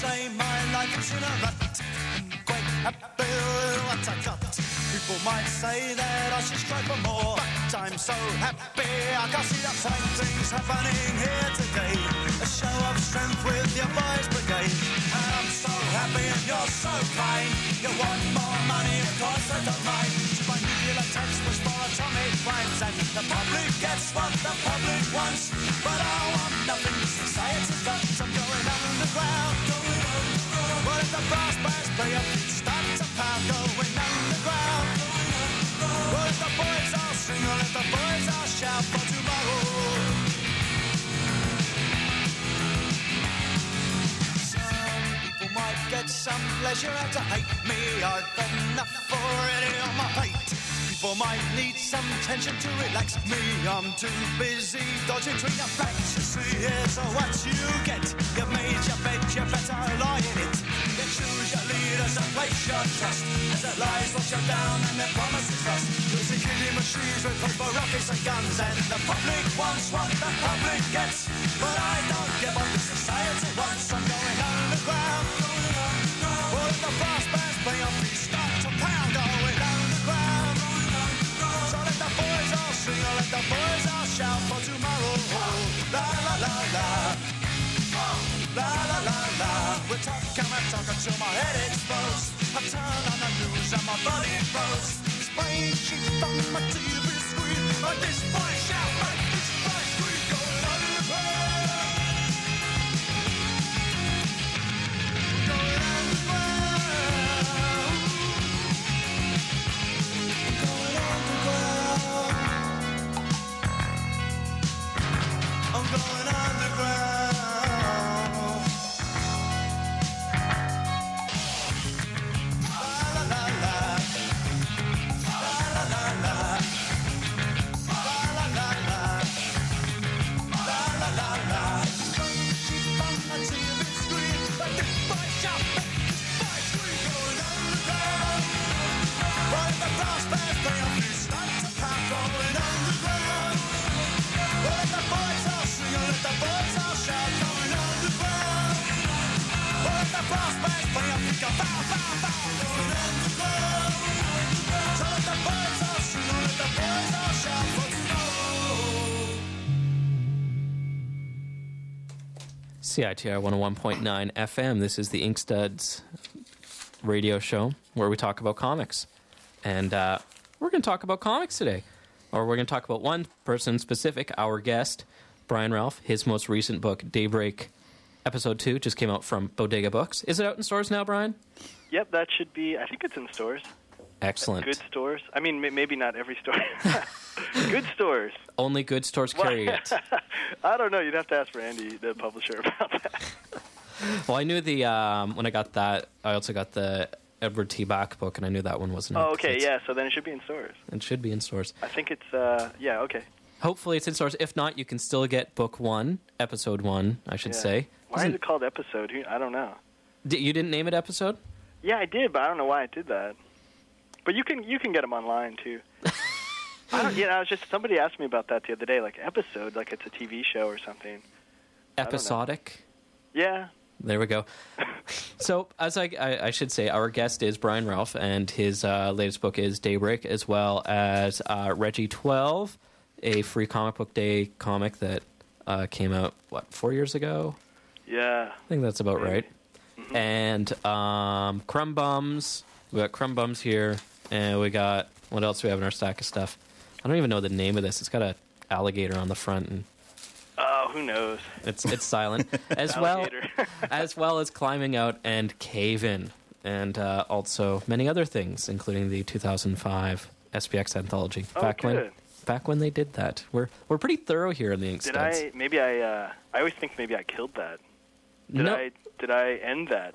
say my life is in a rut. I'm quite happy with what I got. People might say that I should strive for more, but I'm so happy I can see the same things happening here today. A show of strength with your boys brigade. And I'm so happy and you're so kind. You want more money, of course I don't mind. My nuclear text was for atomic crimes, and the public gets what the public wants. But I want nothing, society's got. I'm going underground. What if the brass bands play up, start to pound, going underground? What if the boys all sing, or if the boys all shout for tomorrow? Some people might get some pleasure out to hate me. I've got enough already on my plate. People might need some tension to relax me. I'm too busy dodging between the facts. You see, here's what you get. You made your bed, you better lie in it. You choose your leaders and place your trust. As the lies wash you down and their promises rust. Using killing machines with paper, rockets and guns. And the public wants what the public gets. But I don't give what the society wants. I'm going underground. What if the brass bands play on me, start to pound, going underground? So let the boys all sing, or let the boys all shout for tomorrow. La la la la, la la la la. We're talking until my head explodes. I turn on the news and my body froze. Spraying sheep on my TV screen. But this boy shout, like this boy scream, going underground. Going underground. Going underground. I'm going underground. La la la la. La la la la. La la la la. La la la la. Sheep on the TV screen, but this boy shout, this boy scream, going underground. What if the brass bands play on me, start to pound, going underground? What if the boys all sing, or if the boys all shout, going underground? What if the brass bands play on me, go bow, bow, bow, going underground? So let the boys all sing, or let the boys all shout, for tomorrow. CITR 101.9 FM. This is the Inkstuds radio show where we talk about comics. And we're going to talk about comics today. Or we're going to talk about one person specific, our guest, Brian Ralph. His most recent book, Daybreak, Episode 2, just came out from Bodega Books. Is it out in stores now, Brian? Yep, that should be, I think it's in stores. Excellent. Good stores. I mean, maybe not every store. Good stores. Only good stores carry it. I don't know. You'd have to ask Randy, the publisher, about that. Well, I knew the when I got that, I also got the Edward T. Bach book, and I knew that one wasn't. Oh, okay, yeah. So then it should be in stores. It should be in stores. I think it's yeah, okay. Hopefully, it's in stores. If not, you can still get book 1, episode 1, I should say. Why is it called episode? I don't know. You didn't name it episode? Yeah, I did, but I don't know why I did that. But you can get them online too. I was just somebody asked me about that the other day, like episode, like it's a TV show or something. Episodic. Yeah. There we go. So, as I should say, our guest is Brian Ralph, and his latest book is Daybreak, as well as Reggie 12, a free comic book day comic that came out, 4 years ago? Yeah. I think that's about right. Mm-hmm. And Crumb Bums. We got Crumb Bums here, and we got, what else do we have in our stack of stuff? I don't even know the name of this. It's got an alligator on the front, and oh, who knows? It's silent. As well as Climbing Out and Cave In, and also many other things, including the 2005 SPX anthology. Oh, Back when they did that. We're pretty thorough here in the Inkstuds. I always think maybe I killed that. Did I end that?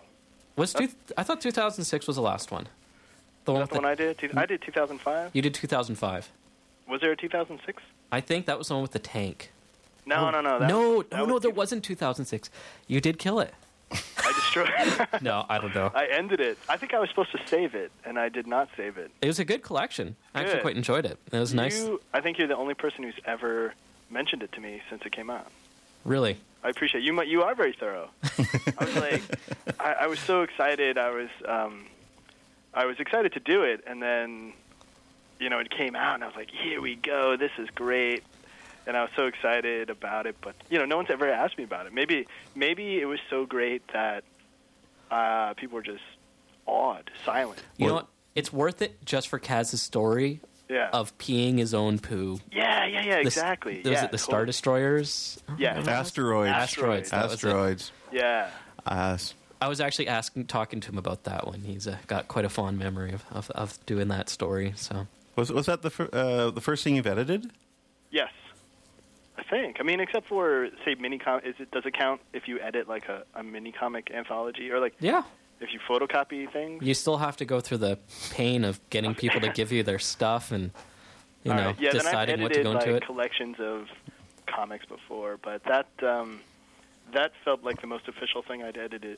I thought 2006 was the last one. The one I did? I did 2005? You did 2005. Was there a 2006? I think that was the one with the tank. No. There wasn't 2006. You did kill it. I destroyed it. No, I don't know. I ended it. I think I was supposed to save it, and I did not save it. It was a good collection. I actually quite enjoyed it. It was nice. I think you're the only person who's ever mentioned it to me since it came out. Really? I appreciate you. You are very thorough. I was like, I was so excited. I was excited to do it, and then, it came out, and I was like, here we go. This is great. And I was so excited about it, but no one's ever asked me about it. Maybe it was so great that people were just awed, silent. You know what? It's worth it just for Kaz's story of peeing his own poo. Yeah, exactly. Was it the Star Destroyers? Yeah. Asteroids. Yeah. I was actually talking to him about that one. He's got quite a fond memory of doing that story. So was that the first thing you've edited? Yes, I think. I mean, except for say does it count if you edit like a mini comic anthology or like if you photocopy things? You still have to go through the pain of getting people to give you their stuff and deciding what to go into it. Then I've edited collections of comics before, but that felt like the most official thing I've edited.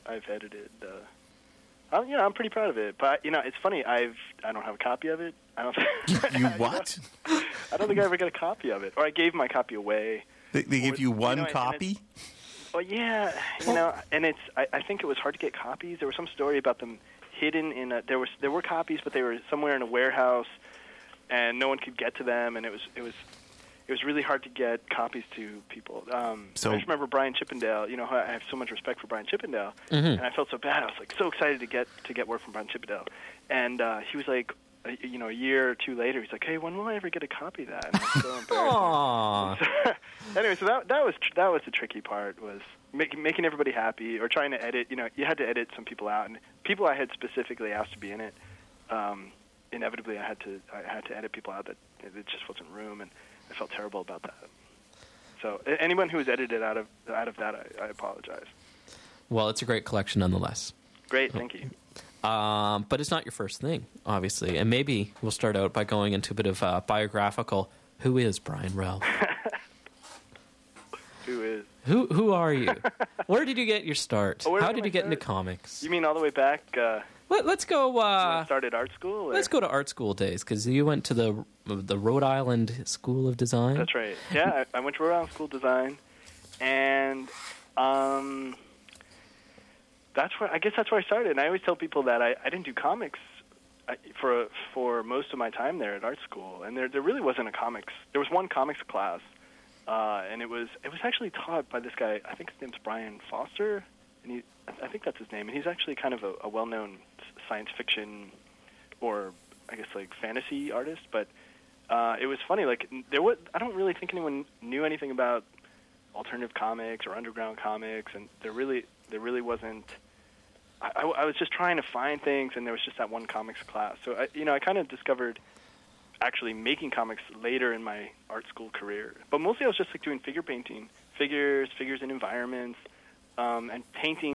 I'm pretty proud of it. But it's funny. I don't have a copy of it. I don't. You what? I don't think I ever got a copy of it, or I gave my copy away. They gave you one copy? Well, yeah, and it's. I think it was hard to get copies. There was some story about them hidden in a. There were copies, but they were somewhere in a warehouse, and no one could get to them. And it was really hard to get copies to people. I just remember Brian Chippendale. I have so much respect for Brian Chippendale, and I felt so bad. I was like so excited to get work from Brian Chippendale, and he was like, a year or two later, he's like, "Hey, when will I ever get a copy of that?" And I was so embarrassed. Anyway, so that was the tricky part, was making everybody happy, or trying to edit. You had to edit some people out, and people I had specifically asked to be in it. Inevitably, I had to edit people out that it just wasn't room, and I felt terrible about that. So anyone who was edited out of that, I apologize. Well, it's a great collection nonetheless. Great, thank you. But it's not your first thing, obviously. And maybe we'll start out by going into a bit of biographical. Who is Brian Rell? Who is? Who are you? Where did you get your start? How did you get into comics? You mean all the way back? Let's go. Started art school? Or? Let's go to art school days, because you went to the Rhode Island School of Design. That's right. Yeah, I went to Rhode Island School of Design, and that's where I started. And I always tell people that I didn't do comics for most of my time there at art school, and there really wasn't a comics. There was one comics class, and it was actually taught by this guy. I think his name's Brian Foster, and I think that's his name. And he's actually kind of a well-known science fiction, or I guess like fantasy artist. But it was funny. Like I don't really think anyone knew anything about alternative comics or underground comics, and there really wasn't. I was just trying to find things, and there was just that one comics class. So I kind of discovered actually making comics later in my art school career. But mostly I was just like doing figure painting, figures in environments, and painting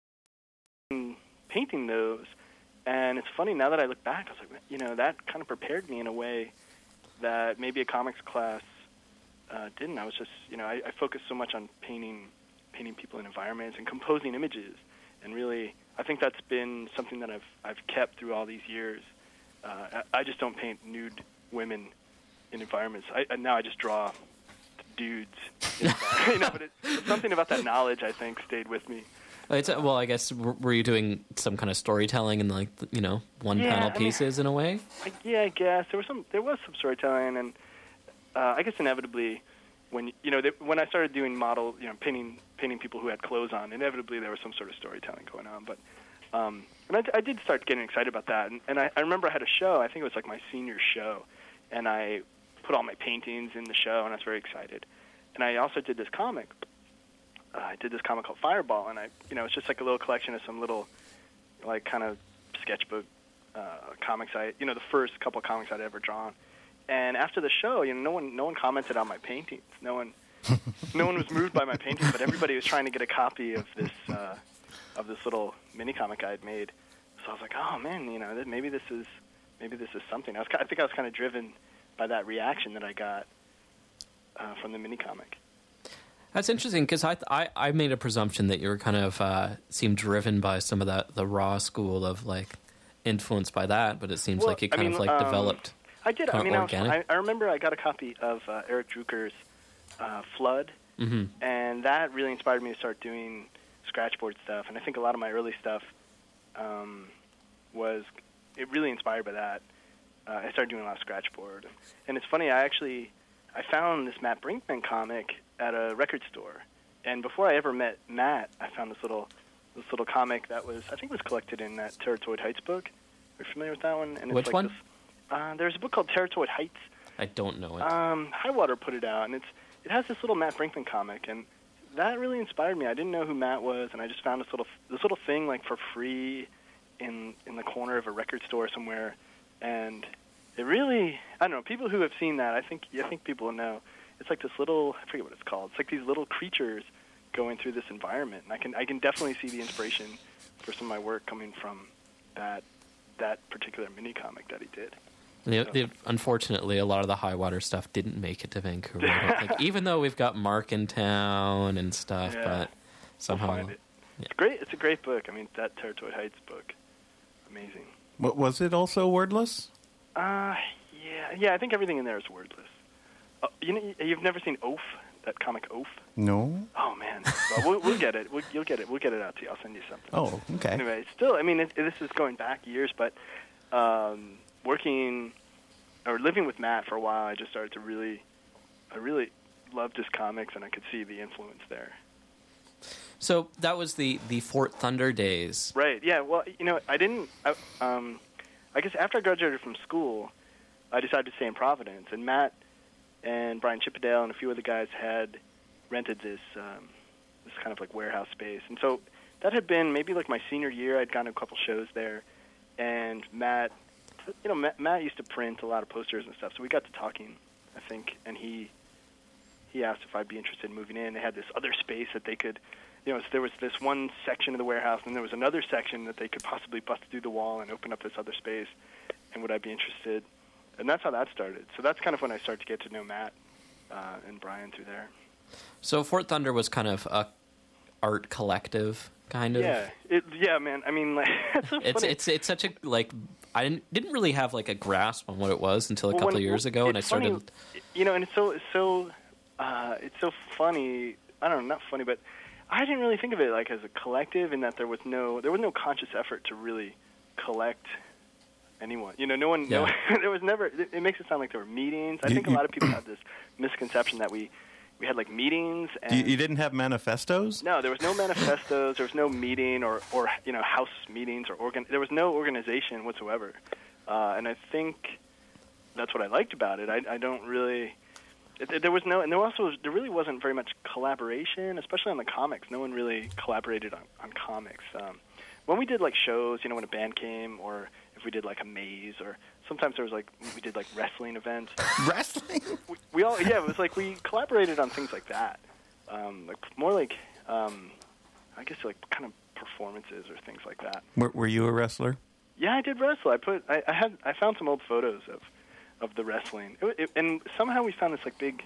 those. And it's funny, now that I look back, I was like, that kind of prepared me in a way that maybe a comics class didn't. I was just, I focused so much on painting people in environments and composing images. And really, I think that's been something that I've kept through all these years. I just don't paint nude women in environments. Now I just draw dudes. But it's something about that knowledge, I think, stayed with me. Well, I guess, were you doing some kind of storytelling in one-panel pieces in a way? I guess there was some storytelling, and I guess inevitably, when I started doing model, painting people who had clothes on, inevitably there was some sort of storytelling going on. But and I did start getting excited about that, and I remember I had a show. I think it was like my senior show, and I put all my paintings in the show, and I was very excited. And I also did this comic. I did this comic called Fireball, and it's just like a little collection of some little, like, kind of sketchbook comics. The first couple of comics I'd ever drawn. And after the show, no one commented on my paintings. No one was moved by my paintings, but everybody was trying to get a copy of this little mini comic I had made. So I was like, oh man, maybe this is something. I think I was kind of driven by that reaction that I got from the mini comic. That's interesting, because I made a presumption that you were kind of seemed driven by some of the raw school of like influenced by that, but it seems like you kind of developed. I did. I remember I got a copy of Eric Drucker's Flood, and that really inspired me to start doing scratchboard stuff. And I think a lot of my early stuff was really inspired by that. I started doing a lot of scratchboard, and it's funny. I found this Matt Brinkman comic at a record store, and before I ever met Matt, I found this little comic that I think was collected in that Terratoid Heights book. Are you familiar with that one? And it's Which like one? There's a book called Terratoid Heights. I don't know it. Highwater put it out, and it has this little Matt Brinkman comic, and that really inspired me. I didn't know who Matt was, and I just found this little thing like for free in the corner of a record store somewhere, and it really, I don't know, people who have seen that, I think people will know. It's like this little, I forget what it's called. It's like these little creatures going through this environment, and I can definitely see the inspiration for some of my work coming from that particular mini comic that he did. Unfortunately, a lot of the Highwater stuff didn't make it to Vancouver, I don't think. Even though we've got Mark in town and stuff, but somehow... We'll find it. Yeah. It's great. It's a great book. I mean, that Terratoid Heights book, amazing. What was it also wordless? Yeah, I think everything in there is wordless. You've never seen Oaf, that comic Oaf? No. Oh man, well, we'll get it. You'll get it. We'll get it out to you. I'll send you something. Oh, okay. Anyway, still, I mean, this is going back years, but working or living with Matt for a while, I just started to I really loved his comics, and I could see the influence there. So that was the Fort Thunder days. Right, yeah. Well, I guess after I graduated from school, I decided to stay in Providence, and Matt and Brian Chippendale and a few other guys had rented this kind of like warehouse space. And so that had been maybe like my senior year. I'd gone to a couple shows there, and Matt used to print a lot of posters and stuff, so we got to talking, I think, and he asked if I'd be interested in moving in. They had this other space that they could, so there was this one section of the warehouse, and there was another section that they could possibly bust through the wall and open up this other space, and would I be interested? And that's how that started. So that's kind of when I started to get to know Matt and Brian through there. So Fort Thunder was kind of a art collective, kind of. Yeah, man. I mean, like, it's such a like. I didn't really have like a grasp on what it was until a couple of years ago, and I started. Funny, and it's so funny. I don't know, not funny, but I didn't really think of it like as a collective, in that there was no conscious effort to really collect anyone. No one. Yeah. No, there was never. It makes it sound like there were meetings. I think a lot of people have this misconception that we had like meetings. And you didn't have manifestos? No, there was no manifestos. There was no meeting or house meetings or there was no organization whatsoever. And I think that's what I liked about it. I don't really. There was no, and there really wasn't very much collaboration, especially on the comics. No one really collaborated on comics. When we did like shows, when a band came, or if we did like a maze, or sometimes there was like we did like wrestling events. Wrestling? We all it was like we collaborated on things like that, like more like I guess like kind of performances or things like that. Were you a wrestler? Yeah, I did wrestle. I found some old photos of the wrestling, and somehow we found this like big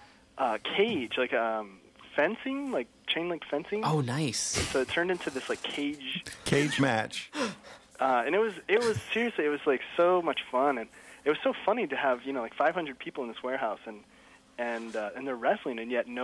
cage, like fencing, like chain link fencing. Oh, nice! So it turned into this like cage match. And it was seriously, it was like so much fun, and it was so funny to have like 500 people in this warehouse, and they're wrestling, and yet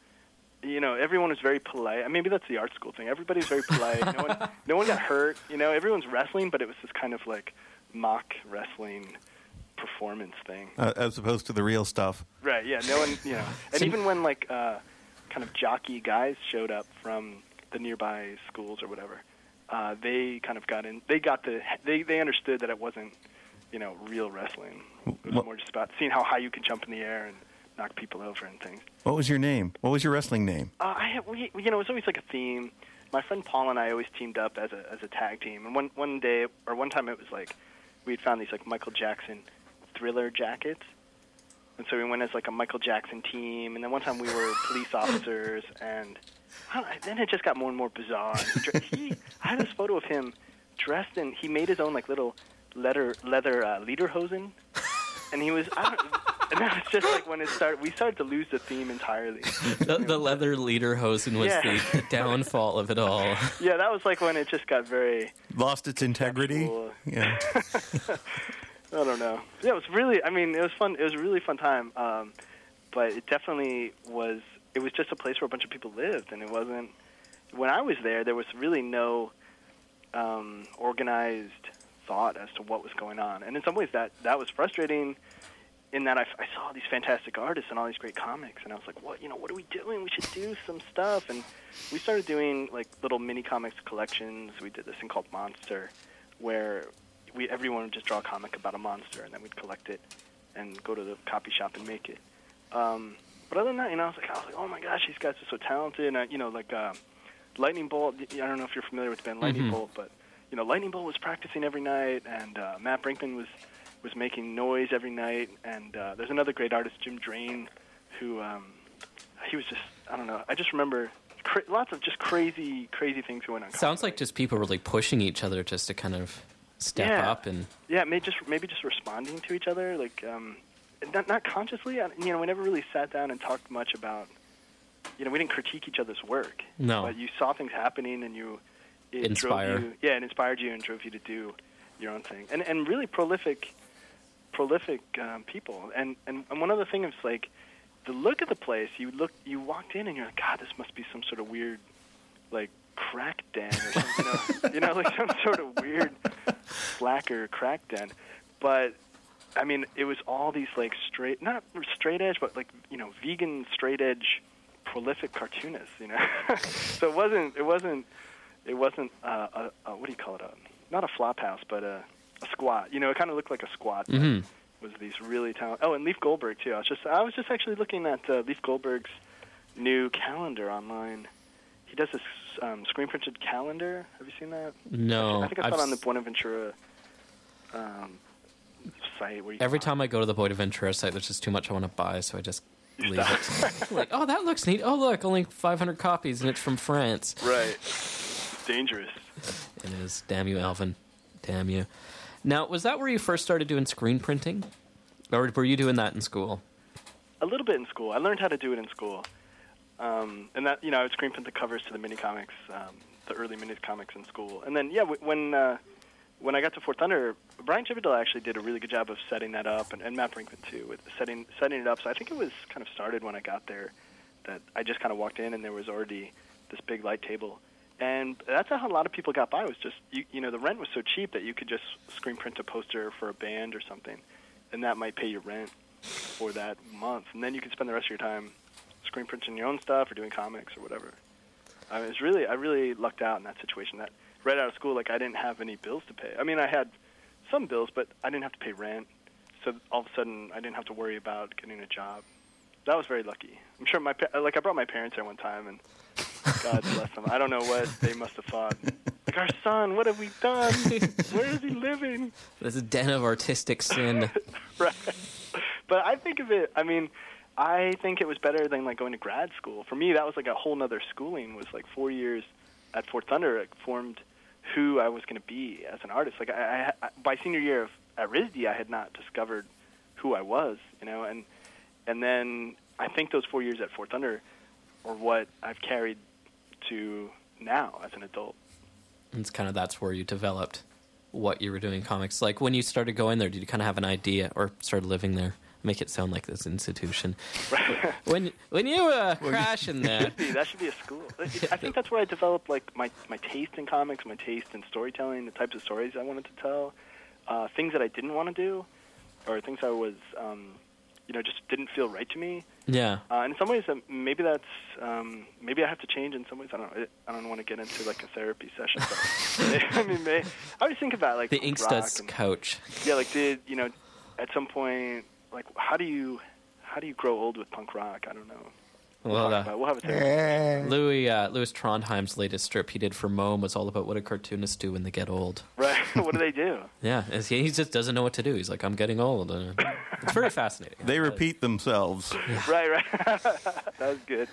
everyone was very polite. And maybe that's the art school thing. Everybody's very polite. No one got hurt. Everyone's wrestling, but it was this kind of like mock wrestling performance thing, as opposed to the real stuff. Right? Yeah. No one. And even when like kind of jockey guys showed up from the nearby schools or whatever. They kind of got in. They understood that it wasn't, real wrestling. It was more just about seeing how high you can jump in the air and knock people over and things. What was your name? What was your wrestling name? It was always like a theme. My friend Paul and I always teamed up as a tag team. And one time it was like we'd found these like Michael Jackson Thriller jackets, and so we went as like a Michael Jackson team. And then one time we were police officers, and then it just got more and more bizarre. I had this photo of him dressed in. He made his own like little leather lederhosen, and he was. And that was just like when it started. We started to lose the theme entirely. The leather lederhosen was the downfall of it all. Yeah, that was like when it just got very lost its integrity. Sexual. Yeah. I don't know. Yeah, it was really. I mean, it was fun. It was a really fun time. But it definitely was it was just a place where a bunch of people lived, and it wasn't. When I was there was really no organized thought as to what was going on, and in some ways that was frustrating. In that I saw these fantastic artists and all these great comics, and I was like, what are we doing? We should do some stuff. And we started doing like little mini comics collections. We did this thing called Monster, where everyone would just draw a comic about a monster, and then we'd collect it and go to the copy shop and make it. But other than that, I was like, oh my gosh, these guys are so talented. And Lightning Bolt. I don't know if you're familiar with the band Lightning Bolt, but Lightning Bolt was practicing every night, and Matt Brinkman was making noise every night, and there's another great artist, Jim Drain, who he was just, I don't know, I just remember lots of just crazy things going on. Sounds like just people really pushing each other just to kind of step up and... Yeah, maybe just responding to each other, like, not consciously, we never really sat down and talked much about, we didn't critique each other's work. No. But you saw things happening, and it inspired you and drove you to do your own thing. And really prolific people, and one other thing is like the look of the place. You walked in and you're like, God, this must be some sort of weird, like crack den or something, like some sort of weird slacker crack den. But I mean, it was all these like not straight edge, but like vegan straight edge, prolific cartoonists. So it wasn't what do you call it? Not a flop house, but a squat. It kind of looked like a squat. Mm-hmm. Was these really talented? Oh, and Leif Goldberg too. I was just actually looking at Leif Goldberg's new calendar online. He does this screen printed calendar. Have you seen that? No. I think I saw it on the Buenaventura site. Where every time I go to the Buenaventura site, there's just too much I want to buy, so I just leave it. Like, oh, that looks neat. Oh, look, only 500 copies, and it's from France. Right. It's dangerous. It is. Damn you, Alvin. Damn you. Now, was that where you first started doing screen printing? Or were you doing that in school? A little bit in school. I learned how to do it in school. And that, I would screen print the covers to the mini comics, the early mini comics in school. And then, when I got to Fort Thunder, Brian Chippendale actually did a really good job of setting that up, and Matt Brinkman too, with setting it up. So I think it was kind of started when I got there, that I just kind of walked in and there was already this big light table. And that's how a lot of people got by. Was just the rent was so cheap that you could just screen print a poster for a band or something, and that might pay your rent for that month. And then you could spend the rest of your time screen printing your own stuff or doing comics or whatever. I really lucked out in that situation. That right out of school, like I didn't have any bills to pay. I mean, I had some bills, but I didn't have to pay rent. So all of a sudden, I didn't have to worry about getting a job. That was very lucky. I'm sure I brought my parents there one time, and God bless them. I don't know what they must have thought. Like, our son, what have we done? Where is he living? This is a den of artistic sin. Right. But I think it was better than like going to grad school. For me, that was like a whole nother schooling. Was like 4 years at Fort Thunder. It formed who I was going to be as an artist. Like I by senior year at RISD, I had not discovered who I was, and then I think those 4 years at Fort Thunder are what I've carried to now as an adult. It's kind of that's where you developed what you were doing in comics. Like when you started going there, did you kind of have an idea or started living there? Make it sound like this institution. Right. When you crash in there, that should be a school. I think that's where I developed like my taste in comics, my taste in storytelling, the types of stories I wanted to tell, things that I didn't want to do, or things I was just didn't feel right to me. Yeah. And in some ways, maybe that's maybe I have to change. In some ways, I don't want to get into like a therapy session. But I always think about like the Inkstuds coach. Yeah, like at some point, like how do you grow old with punk rock? I don't know. Well, we'll have a therapy. Louis Trondheim's latest strip he did for Mome was all about what do cartoonists do when they get old. Right. What do they do? Yeah, he just doesn't know what to do. He's like, I'm getting old. It's very fascinating. They repeat themselves. Yeah. Right. That was good.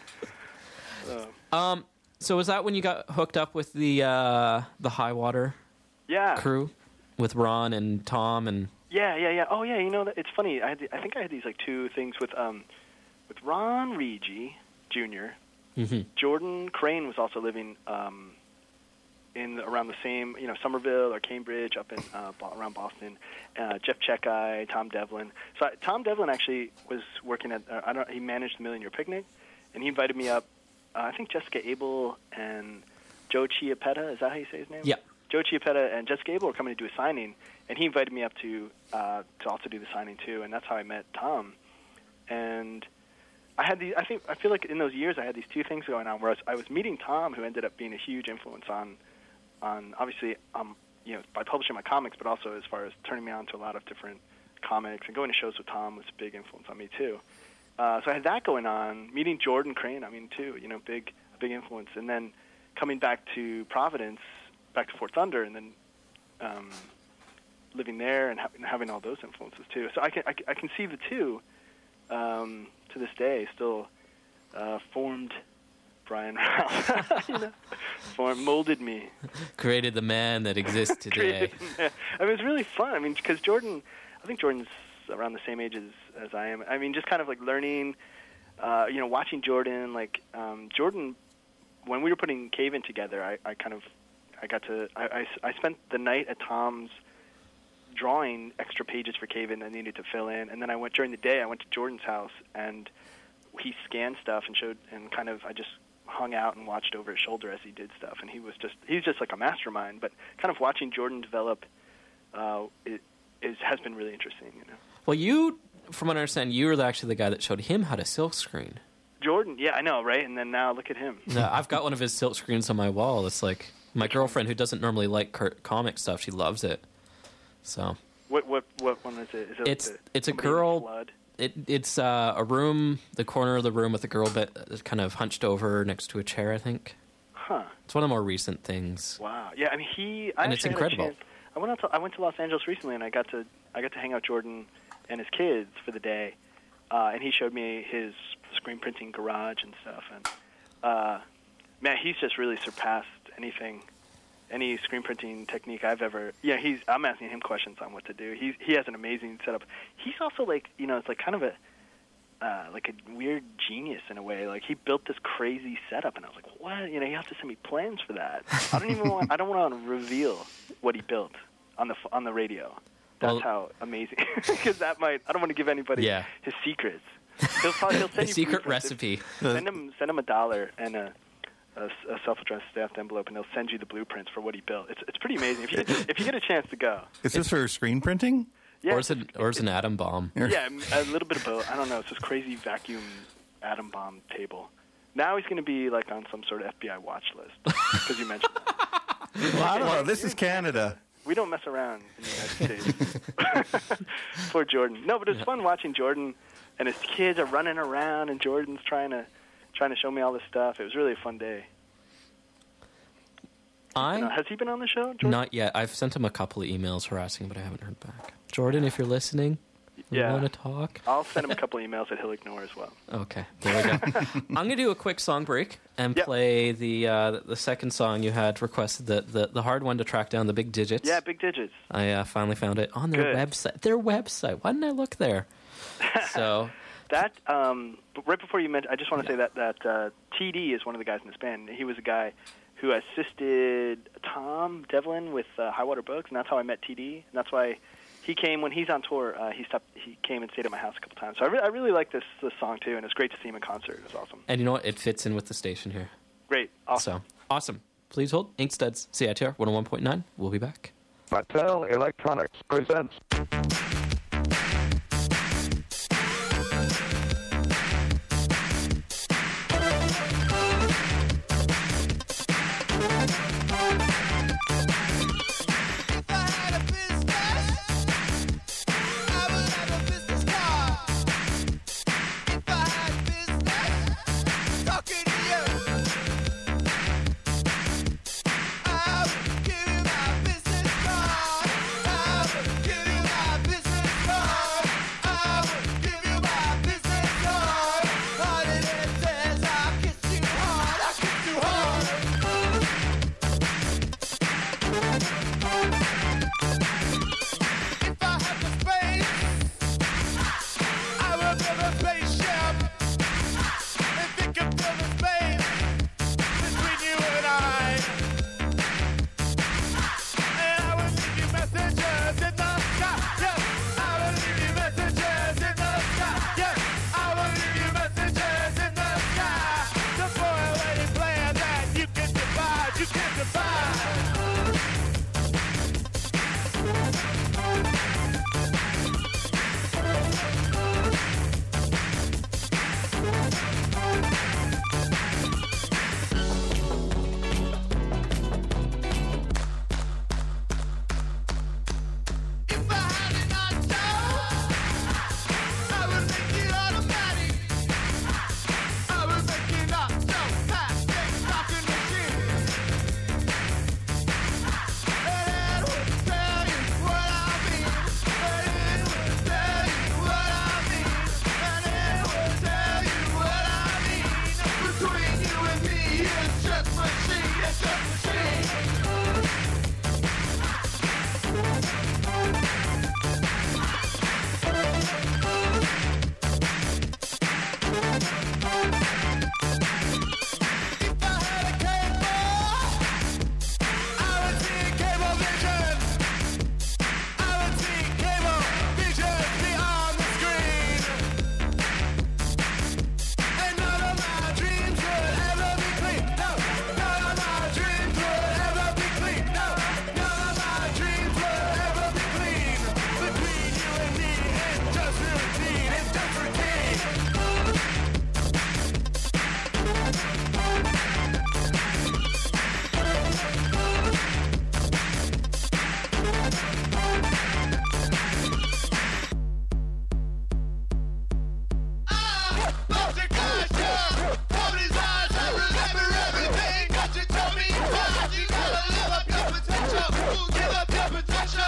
So was that when you got hooked up with the High Water crew with Ron and Tom and? Yeah. Oh yeah, it's funny. I think I had these like two things with Ron Rigi Jr. Mm-hmm. Jordan Crane was also living around the same, Somerville or Cambridge, up in around Boston. Jeff Checkeye, Tom Devlin. So Tom Devlin actually was working at he managed the Million Year Picnic, and he invited me up. I think Jessica Abel and Joe Chiappetta, is that how you say his name? Yeah. Joe Chiappetta and Jessica Abel were coming to do a signing, and he invited me up to also do the signing too, and that's how I met Tom. And I had these. I feel like in those years I had these two things going on. Where I was meeting Tom, who ended up being a huge influence on obviously by publishing my comics, but also as far as turning me on to a lot of different comics, and going to shows with Tom was a big influence on me too. So I had that going on. Meeting Jordan Crane, too, big influence. And then coming back to Providence, back to Fort Thunder, and then living there and having all those influences too. So I can see the two to this day still formed Brian Ralph. Molded me, created the man that exists today. It was really fun. Because I think Jordan's around the same age as I am. Just kind of like learning, watching Jordan. Jordan, when we were putting Cave In together, I spent the night at Tom's drawing extra pages for Cave In that I needed to fill in, and then during the day I went to Jordan's house and he scanned stuff and showed, and I just hung out and watched over his shoulder as he did stuff, and he's just like a mastermind. But kind of watching Jordan develop, has been really interesting. Well, you, from what I understand, you were actually the guy that showed him how to silk screen. Jordan, yeah, I know, right? And then now look at him. No, I've got one of his silk screens on my wall. It's like my girlfriend, who doesn't normally like comic stuff, she loves it. So what one is it? It's a girl. Blood? It's a room, the corner of the room with a girl bit kind of hunched over next to a chair, I think. Huh. It's one of the more recent things. Wow. Yeah, and it's incredible. I went to Los Angeles recently, and I got to hang out with Jordan and his kids for the day, and he showed me his screen printing garage and stuff. And man, he's just really surpassed any screen printing technique I've ever. Yeah, I'm asking him questions on what to do. He has an amazing setup. He's also it's like kind of a weird genius in a way. Like, he built this crazy setup, and I was like, what? You have to send me plans for that. I don't want to reveal what he built on the radio. That's how amazing. Because I don't want to give anybody his secrets. He'll send you secret recipe. Send him $1 and a self-addressed stamped envelope, and they'll send you the blueprints for what he built. It's pretty amazing. If you get a chance to go. Is this for screen printing? Yeah, or is it an atom bomb? Yeah, a little bit of both. I don't know. It's this crazy vacuum atom bomb table. Now he's going to be like on some sort of FBI watch list because you mentioned that. Well, I don't know. This is Canada. We don't mess around in the United States. Poor Jordan. No, but it's fun watching Jordan and his kids are running around, and Jordan's trying to show me all this stuff. It was really a fun day. Has he been on the show, Jordan? Not yet. I've sent him a couple of emails harassing, but I haven't heard back. Jordan, if you're listening, you want to talk? I'll send him a couple of emails that he'll ignore as well. Okay, there we go. I'm going to do a quick song break and play the second song you had requested, the hard one to track down, the Big Digits. Yeah, Big Digits. I finally found it on their website. Their website. Why didn't I look there? So that right before you mentioned, I just want to say that TD is one of the guys in this band. He was a guy who assisted Tom Devlin with High Water Books, and that's how I met TD. And that's why he came when he's on tour. He came and stayed at my house a couple times. So I really like this song too, and it's great to see him in concert. It was awesome. And you know what? It fits in with the station here. Great, awesome. So awesome. Please hold. Inkstuds, CITR 101.9. We'll be back. Mattel Electronics presents.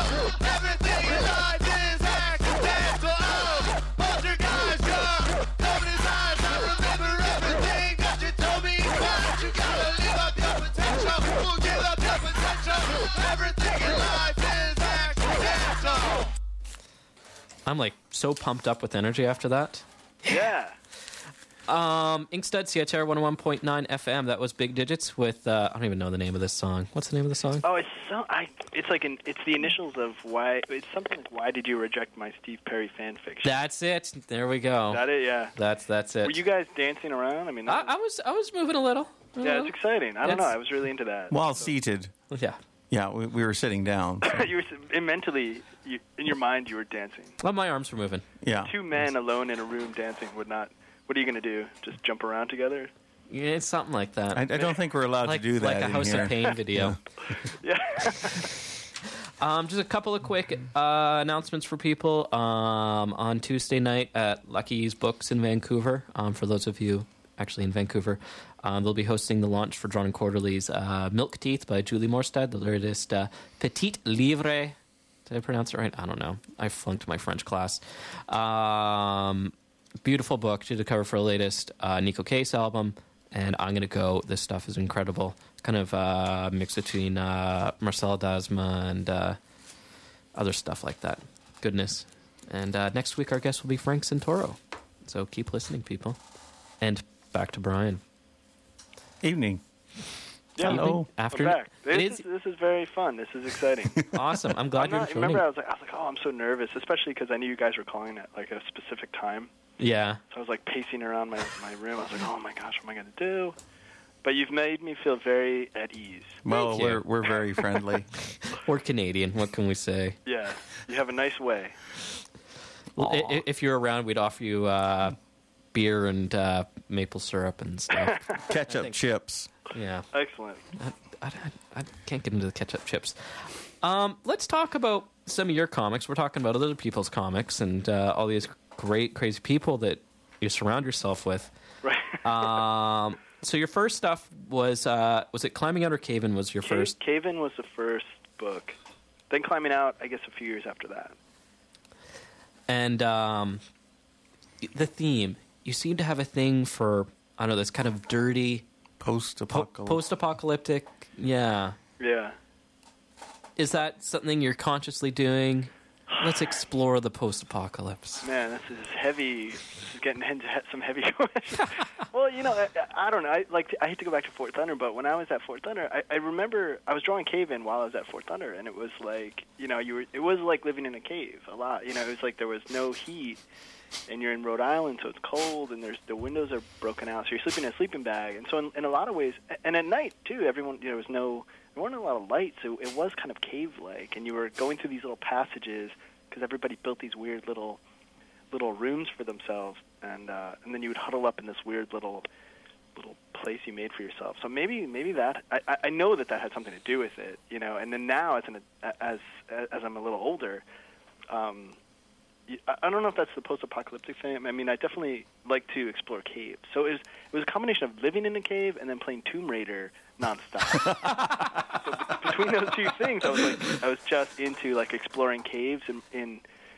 Everything in life is accidental. Hold your guys, girl. Nobody's eyes. I remember everything that you told me. But you gotta live up your potential. We'll give up your potential. Everything in life is accidental. I'm like so pumped up with energy after that. Yeah. Inkstuds, CHR 101.9 FM. That was Big Digits with, I don't even know the name of this song. What's the name of the song? Oh, it's the initials of why. It's something like, why did you reject my Steve Perry fan fiction? That's it. There we go. Is that it? Yeah. That's it. Were you guys dancing around? I mean, I was moving a little. yeah, it's exciting. I don't know. I was really into that. While seated. Yeah. Yeah, we were sitting down. So. You were mentally, in your mind, you were dancing. Well, my arms were moving. Yeah. Two men alone in a room dancing would not. What are you going to do? Just jump around together? Yeah, it's something like that. I don't think we're allowed like, to do that like a in House here. of Pain video. Yeah. Just a couple of quick announcements for people. On Tuesday night at Lucky's Books in Vancouver, for those of you actually in Vancouver, they'll be hosting the launch for John Quarterly's Milk Teeth by Julie Morstad, the latest Petit Livre. Did I pronounce it right? I don't know. I flunked my French class. Beautiful book. She did the cover for the latest Nico Case album, and I'm going to go. This stuff is incredible. It's kind of a mix between Marcel Dasma and other stuff like that. Goodness. And next week our guest will be Frank Santoro. So keep listening, people. And back to Brian. Evening. Yeah. Hello. I'm Afternoon. back. This is very fun. This is exciting. Awesome. I'm glad you're joining. Remember, I was like, oh, I'm so nervous, especially because I knew you guys were calling at like a specific time. Yeah. So I was like pacing around my room. I was like, oh my gosh, what am I going to do? But you've made me feel very at ease. Well, you. we're very friendly. We're Canadian. What can we say? Yeah, you have a nice way. Well, if you're around, we'd offer you beer and maple syrup and stuff. Ketchup chips. Yeah. Excellent. I can't get into the ketchup chips. Let's talk about some of your comics. We're talking about other people's comics and all these great, crazy people that you surround yourself with. Right. So your first stuff was it Climbing Out or Cave-In was your first? Cave-In was the first book. Then Climbing Out, I guess, a few years after that. And the theme, you seem to have a thing for, I don't know, this kind of dirty... Post-apocalyptic, yeah. Yeah. Is that something you're consciously doing? Let's explore the post-apocalypse. Man, this is heavy. This is getting into some heavy questions. Well, I don't know. I hate to go back to Fort Thunder, but when I was at Fort Thunder, I remember I was drawing Cave-In while I was at Fort Thunder, and it was like, it was like living in a cave a lot. It was like there was no heat, and you're in Rhode Island, so it's cold, and the windows are broken out, so you're sleeping in a sleeping bag. And so in a lot of ways, and at night too, everyone, there weren't a lot of lights, so it was kind of cave-like, and you were going through these little passages because everybody built these weird little rooms for themselves, and then you would huddle up in this weird little place you made for yourself. So maybe that I know that had something to do with it, And then now as I'm a little older, I don't know if that's the post-apocalyptic thing. I mean, I definitely like to explore caves. So it was a combination of living in a cave and then playing Tomb Raider nonstop. So between those two things, I was just into like exploring caves and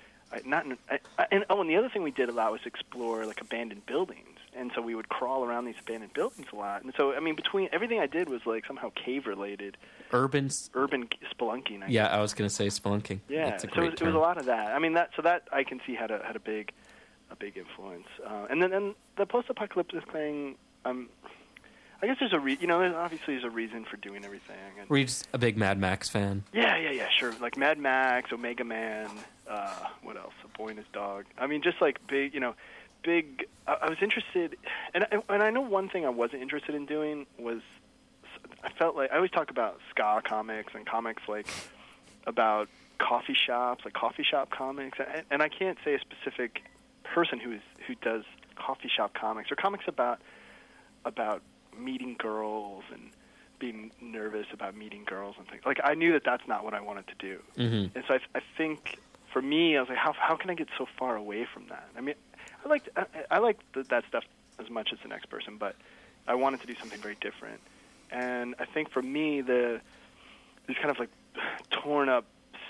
the other thing we did a lot was explore like abandoned buildings. And so we would crawl around these abandoned buildings a lot. And so, I mean, between everything I did was like somehow cave-related. Urban spelunking, I guess. Yeah, I was going to say spelunking. Yeah, That's a so great term. it was a lot of that. I mean, that I can see had a big influence. And then the post-apocalyptic thing, I guess there's there's a reason for doing everything. And Reed's a big Mad Max fan. Yeah, sure. Like Mad Max, Omega Man, what else? A Boy and His Dog. I mean, just like big. I was interested, and I know one thing I wasn't interested in doing was, I felt like I always talk about ska comics and comics like about coffee shops, like coffee shop comics, and I can't say a specific person who does coffee shop comics or comics about meeting girls and being nervous about meeting girls and things. Like I knew that that's not what I wanted to do, and so I think for me I was like, how can I get so far away from that? I mean, I liked that stuff as much as the next person, but I wanted to do something very different. And I think for me, these kind of like torn up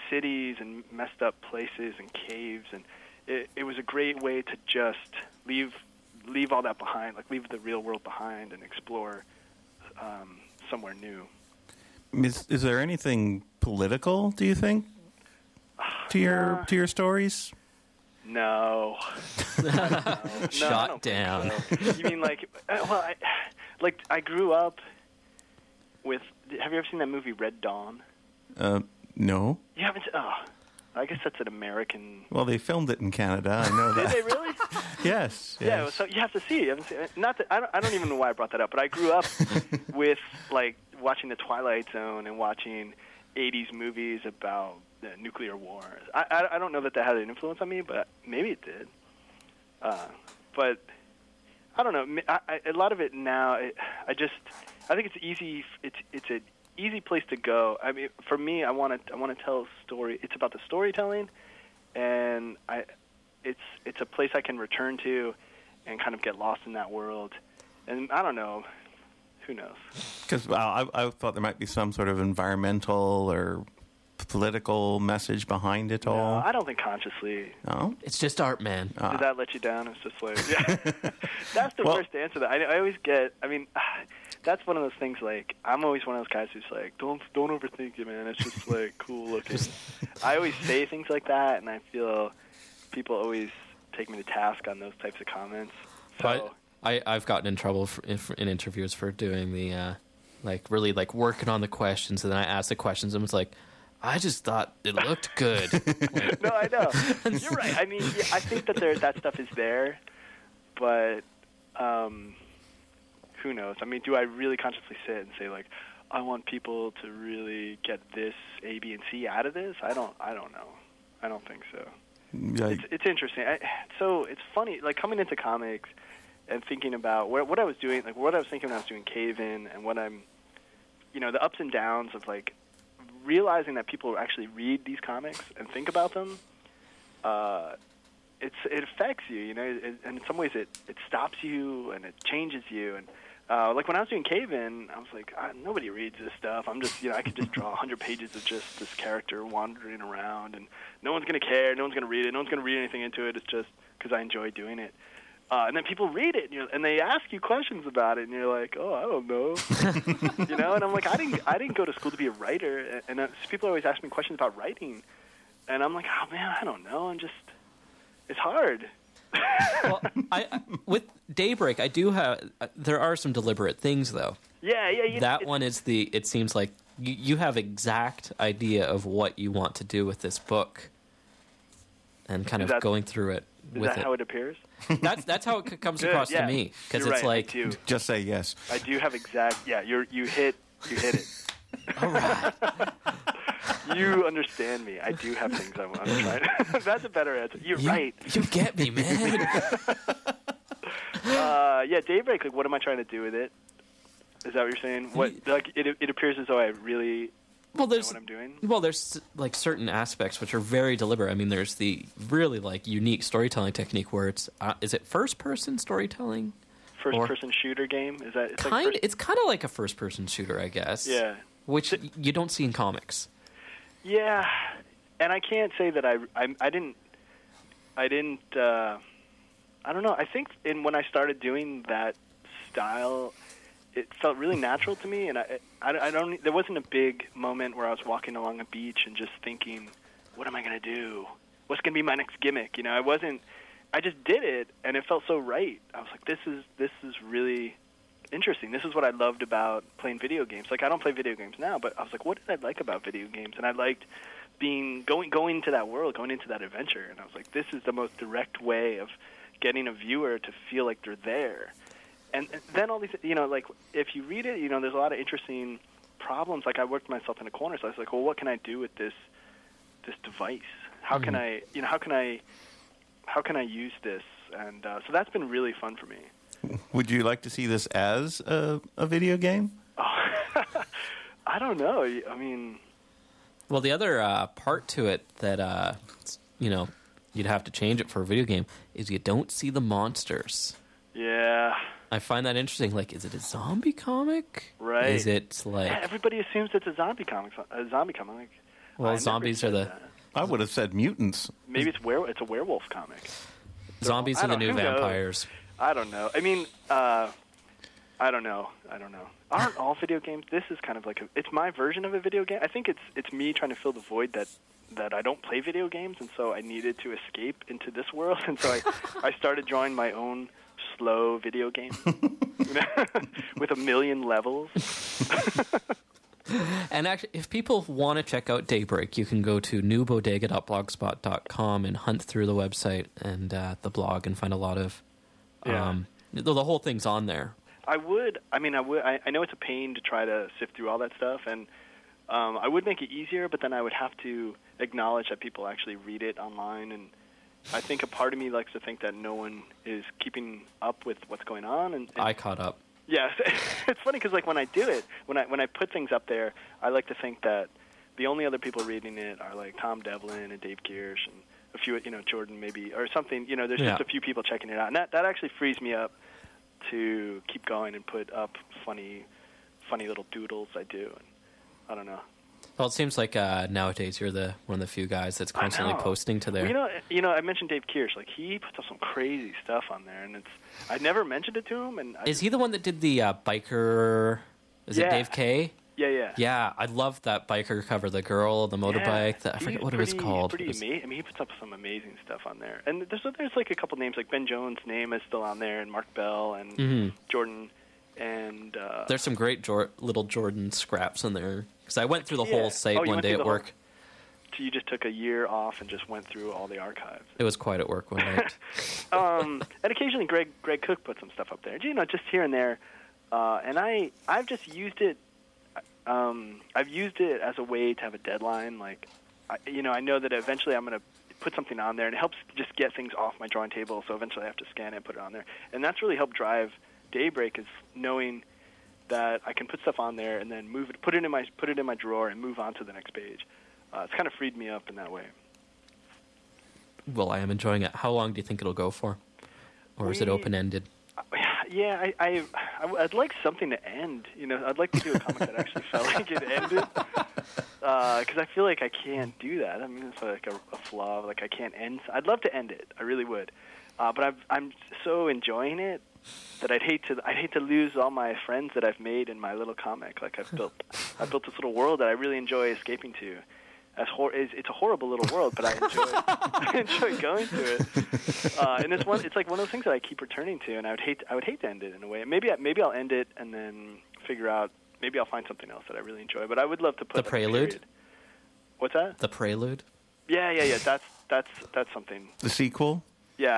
cities and messed up places and caves, and it was a great way to just leave all that behind, like leave the real world behind and explore somewhere new. Is there anything political, do you think, to your stories? No. Shot down. So. You mean like? Well, I grew up with. Have you ever seen that movie Red Dawn? No. You haven't? Oh, I guess that's an American. Well, they filmed it in Canada. I know that. Did they really? Yes. Yeah. So you have to see it. You haven't seen it. Not that I don't even know why I brought that up, but I grew up with like watching The Twilight Zone and watching 80s movies about nuclear war. I don't know that had an influence on me, but maybe it did. But I don't know. A lot of it now, I think it's easy. It's an easy place to go. I mean, for me, I want to tell a story. It's about the storytelling, and it's a place I can return to and kind of get lost in that world. And I don't know. Who knows? Because I thought there might be some sort of environmental or political message behind it all. No, I don't think consciously. No? It's just art, man. Did that let you down? It's just like, yeah. That's the worst answer. That I always get. I mean, that's one of those things. Like, I'm always one of those guys who's like, don't overthink it, man. It's just like cool looking. I always say things like that, and I feel people always take me to task on those types of comments. So. I've gotten in trouble in interviews for doing the really working on the questions, and then I ask the questions and it's like, I just thought it looked good. No, I know. You're right. I mean, yeah, I think that that stuff is there, but who knows? I mean, do I really consciously sit and say like, I want people to really get this A, B, and C out of this? I don't know. I don't think so. It's interesting. So it's funny, like coming into comics and thinking about what I was doing, like what I was thinking when I was doing Cave-In, and what I'm, the ups and downs of like realizing that people actually read these comics and think about them. It affects you, and in some ways it stops you and it changes you. And like when I was doing Cave-In, I was like, nobody reads this stuff. I'm just, I could just draw 100 pages of just this character wandering around, and no one's going to care, no one's going to read it, no one's going to read anything into it. It's just because I enjoy doing it. And then people read it, and they ask you questions about it, and you're like, "Oh, I don't know," And I'm like, "I didn't go to school to be a writer." And people always ask me questions about writing, and I'm like, "Oh man, I don't know." It's hard. Well, with Daybreak, I do have. There are some deliberate things, though. Yeah. That one is the. It seems like you have exact idea of what you want to do with this book, and kind of going through it. Is that how it appears? That's how it comes across to me, because it's right, like just say yes. I do have exact. Yeah, you hit it. All right. You understand me. I do have things I'm trying. That's a better answer. You're right. You get me, man. Yeah, Daybreak. Like, what am I trying to do with it? Is that what you're saying? What like it appears as though I really. Know what I'm doing? Well, there's like certain aspects which are very deliberate. I mean, there's the really like unique storytelling technique where it's is it first-person storytelling? First-person shooter game? Is that it's kind of like a first-person shooter, I guess. Yeah, which you don't see in comics. Yeah, and I can't say that I didn't. I don't know. I think when I started doing that style, it felt really natural to me, and I don't. There wasn't a big moment where I was walking along a beach and just thinking, "What am I going to do? What's going to be my next gimmick?" I wasn't. I just did it, and it felt so right. I was like, "This is really interesting. This is what I loved about playing video games." Like, I don't play video games now, but I was like, "What did I like about video games?" And I liked going into that world, going into that adventure, and I was like, "This is the most direct way of getting a viewer to feel like they're there." And then all these, like if you read it, there's a lot of interesting problems. Like I worked myself in a corner, so I was like, well, what can I do with this device? How can I, how can I use this? And so that's been really fun for me. Would you like to see this as a video game? Oh, I don't know. I mean, well, the other part to it that you'd have to change it for a video game is you don't see the monsters. Yeah. I find that interesting. Like, is it a zombie comic? Right. Is it like... Yeah, everybody assumes it's a zombie comic. Well, I zombies never are said the that. I would have said mutants. Maybe it's a werewolf comic. zombies I are the don't- new who knows? vampires. I don't know. I mean, I don't know. Aren't all video games? This is kind of like it's my version of a video game. I think it's me trying to fill the void that I don't play video games, and so I needed to escape into this world, and so I started drawing my own slow video game with 1 million levels. And actually, if people want to check out Daybreak, you can go to newbodega.blogspot.com and hunt through the website and the blog and find a lot of the whole thing's on there. I know it's a pain to try to sift through all that stuff, and I would make it easier, but then I would have to acknowledge that people actually read it online, and I think a part of me likes to think that no one is keeping up with what's going on. And I caught up. yeah, it's funny because like when I do it, when I put things up there, I like to think that the only other people reading it are like Tom Devlin and Dave Kirsch and a few, Jordan maybe or something. There's just a few people checking it out, and that actually frees me up to keep going and put up funny little doodles I do. And I don't know. Well, it seems like nowadays you're one of the few guys that's constantly I know. posting to there. Well, I mentioned Dave Kirsch. Like he puts up some crazy stuff on there, and I never mentioned it to him. And Is he the one that did the biker? Is it Dave K? Yeah. Yeah, I love that biker cover. The girl, the motorbike. I forget what it was called. Pretty amazing. I mean, he puts up some amazing stuff on there. And there's like a couple names, like Ben Jones' name is still on there, and Mark Bell, and Jordan, and there's some great little Jordan scraps in there. Because I went through the whole site you one went day through at the work. So you just took a year off and just went through all the archives. It was quite at work one night. And occasionally Greg Cook put some stuff up there, just here and there. And I've just used it. I've used it as a way to have a deadline. Like, I know that eventually I'm going to put something on there, and it helps just get things off my drawing table. So eventually I have to scan it and put it on there, and that's really helped drive Daybreak, is knowing that I can put stuff on there and then move it, put it in my drawer, and move on to the next page. It's kind of freed me up in that way. Well, I am enjoying it. How long do you think it'll go for? Or is it open-ended? Yeah, I'd like something to end. I'd like to do a comic that actually felt like it ended. Because I feel like I can't do that. I mean, it's like a flaw. Like I can't end. I'd love to end it. I really would. But I'm so enjoying it that I'd hate to lose all my friends that I've made in my little comic. Like I've built this little world that I really enjoy escaping to. It's a horrible little world, but I enjoy going to it. And it's like one of those things that I keep returning to, and I would hate to end it in a way. Maybe I'll end it and then figure out. Maybe I'll find something else that I really enjoy. But I would love to put The Prelude. Period. What's that? The Prelude. Yeah. That's something. The sequel? Yeah.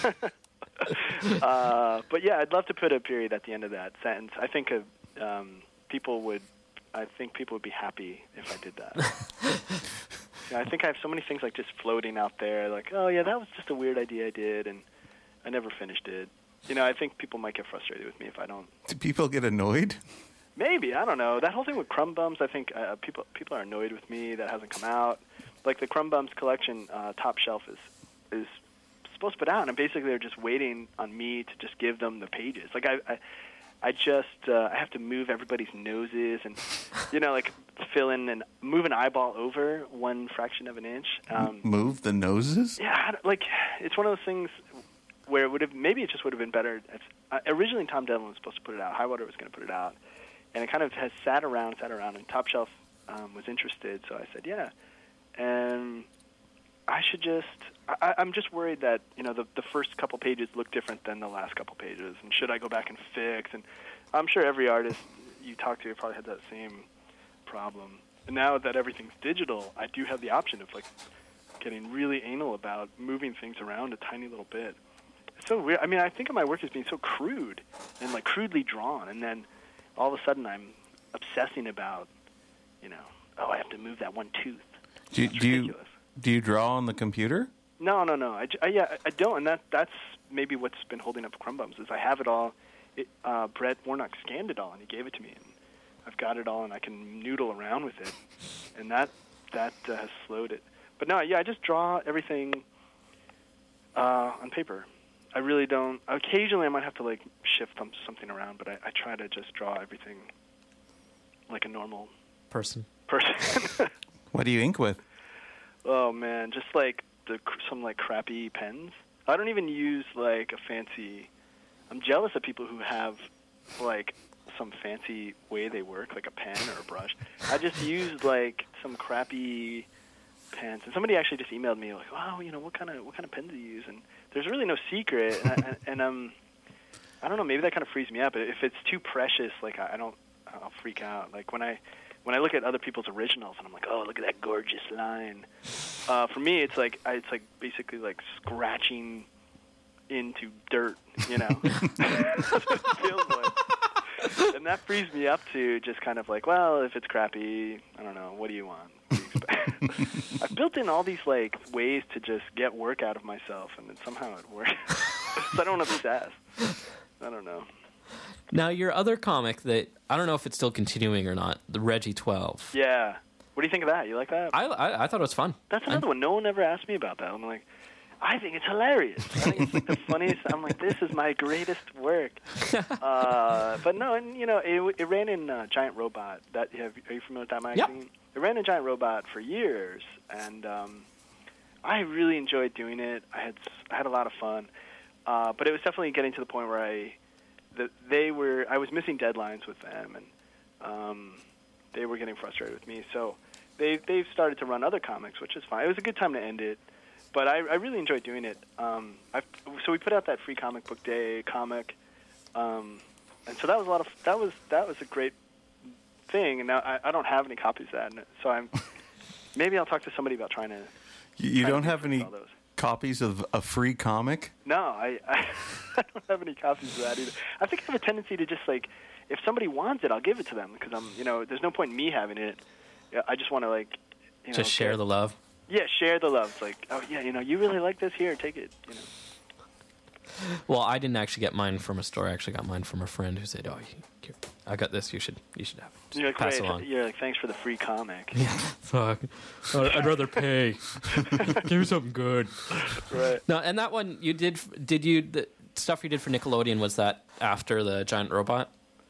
But yeah, I'd love to put a period at the end of that sentence. I think people would be happy if I did that. I think I have so many things like just floating out there, like, oh yeah, that was just a weird idea I did, and I never finished it. I think people might get frustrated with me if I don't. Do people get annoyed? Maybe, I don't know. That whole thing with Crumb Bums, I think people are annoyed with me that hasn't come out. Like the Crumb Bums collection, Top Shelf is supposed to put out, and basically they're just waiting on me to just give them the pages. Like I have to move everybody's noses and, like fill in and move an eyeball over 1 fraction of an inch. Move the noses? Yeah, like it's one of those things where maybe it just would have been better. Originally, Tom Devlin was supposed to put it out. Highwater was going to put it out, and it kind of has sat around, and Top Shelf was interested, so I said yeah, and I should just. I'm just worried that the first couple pages look different than the last couple pages, and should I go back and fix? And I'm sure every artist you talk to probably had that same problem. And now that everything's digital, I do have the option of like getting really anal about moving things around a tiny little bit. It's so weird. I mean, I think of my work as being so crude and like crudely drawn, and then all of a sudden I'm obsessing about, I have to move that one tooth. Do you draw on the computer? No. I don't, and that's maybe what's been holding up Crumb Bums is I have it all. Brett Warnock scanned it all, and he gave it to me, and I've got it all, and I can noodle around with it, and that has slowed it. But no, I just draw everything on paper. I really don't. Occasionally, I might have to like shift something around, but I try to just draw everything like a normal person. What do you ink with? Oh man, just like some like crappy pens. I don't even use like a fancy. I'm jealous of people who have like some fancy way they work, like a pen or a brush. I just used like some crappy pens, and somebody actually just emailed me like, "Wow, what kind of pen do you use?" And there's really no secret, and I don't know, maybe that kind of frees me up. If it's too precious, like I'll freak out. Like when I look at other people's originals and I'm like, oh, look at that gorgeous line. For me, it's like basically like scratching into dirt, That's what it feels like. And that frees me up to just kind of like, well, if it's crappy, I don't know, what do you want? What do you expect? I've built in all these like ways to just get work out of myself, and then somehow it works. So I don't obsess. I don't know. Now, your other comic that, I don't know if it's still continuing or not, the Reggie 12. Yeah. What do you think of that? You like that? I thought it was fun. That's another one. No one ever asked me about that. I'm like, I think it's hilarious. I think it's like the funniest. I'm like, this is my greatest work. But no, and it ran in Giant Robot. Are you familiar with that magazine? Yep. It ran in Giant Robot for years, and I really enjoyed doing it. I had a lot of fun, but it was definitely getting to the point where I was missing deadlines with them, and they were getting frustrated with me. So they've started to run other comics, which is fine. It was a good time to end it. But I really enjoyed doing it. So we put out that free comic book day comic, and so that was that was a great thing. And now I don't have any copies of that, so maybe I'll talk to somebody about trying to. You don't have any copies of a free comic? No, I don't have any copies of that either. I think I have a tendency to just like, if somebody wants it, I'll give it to them because there's no point in me having it. I just want to just share the love. Yeah, share the love. It's like, oh yeah, you really like this? Here, take it. Well, I didn't actually get mine from a store. I actually got mine from a friend who said, "Oh, here, I got this. You should have it. You're like, pass it along." You're like, thanks for the free comic. Yeah, fuck. I'd rather pay. Give me something good. Right. No, and that one you did you the stuff you did for Nickelodeon, was that after the Giant Robot?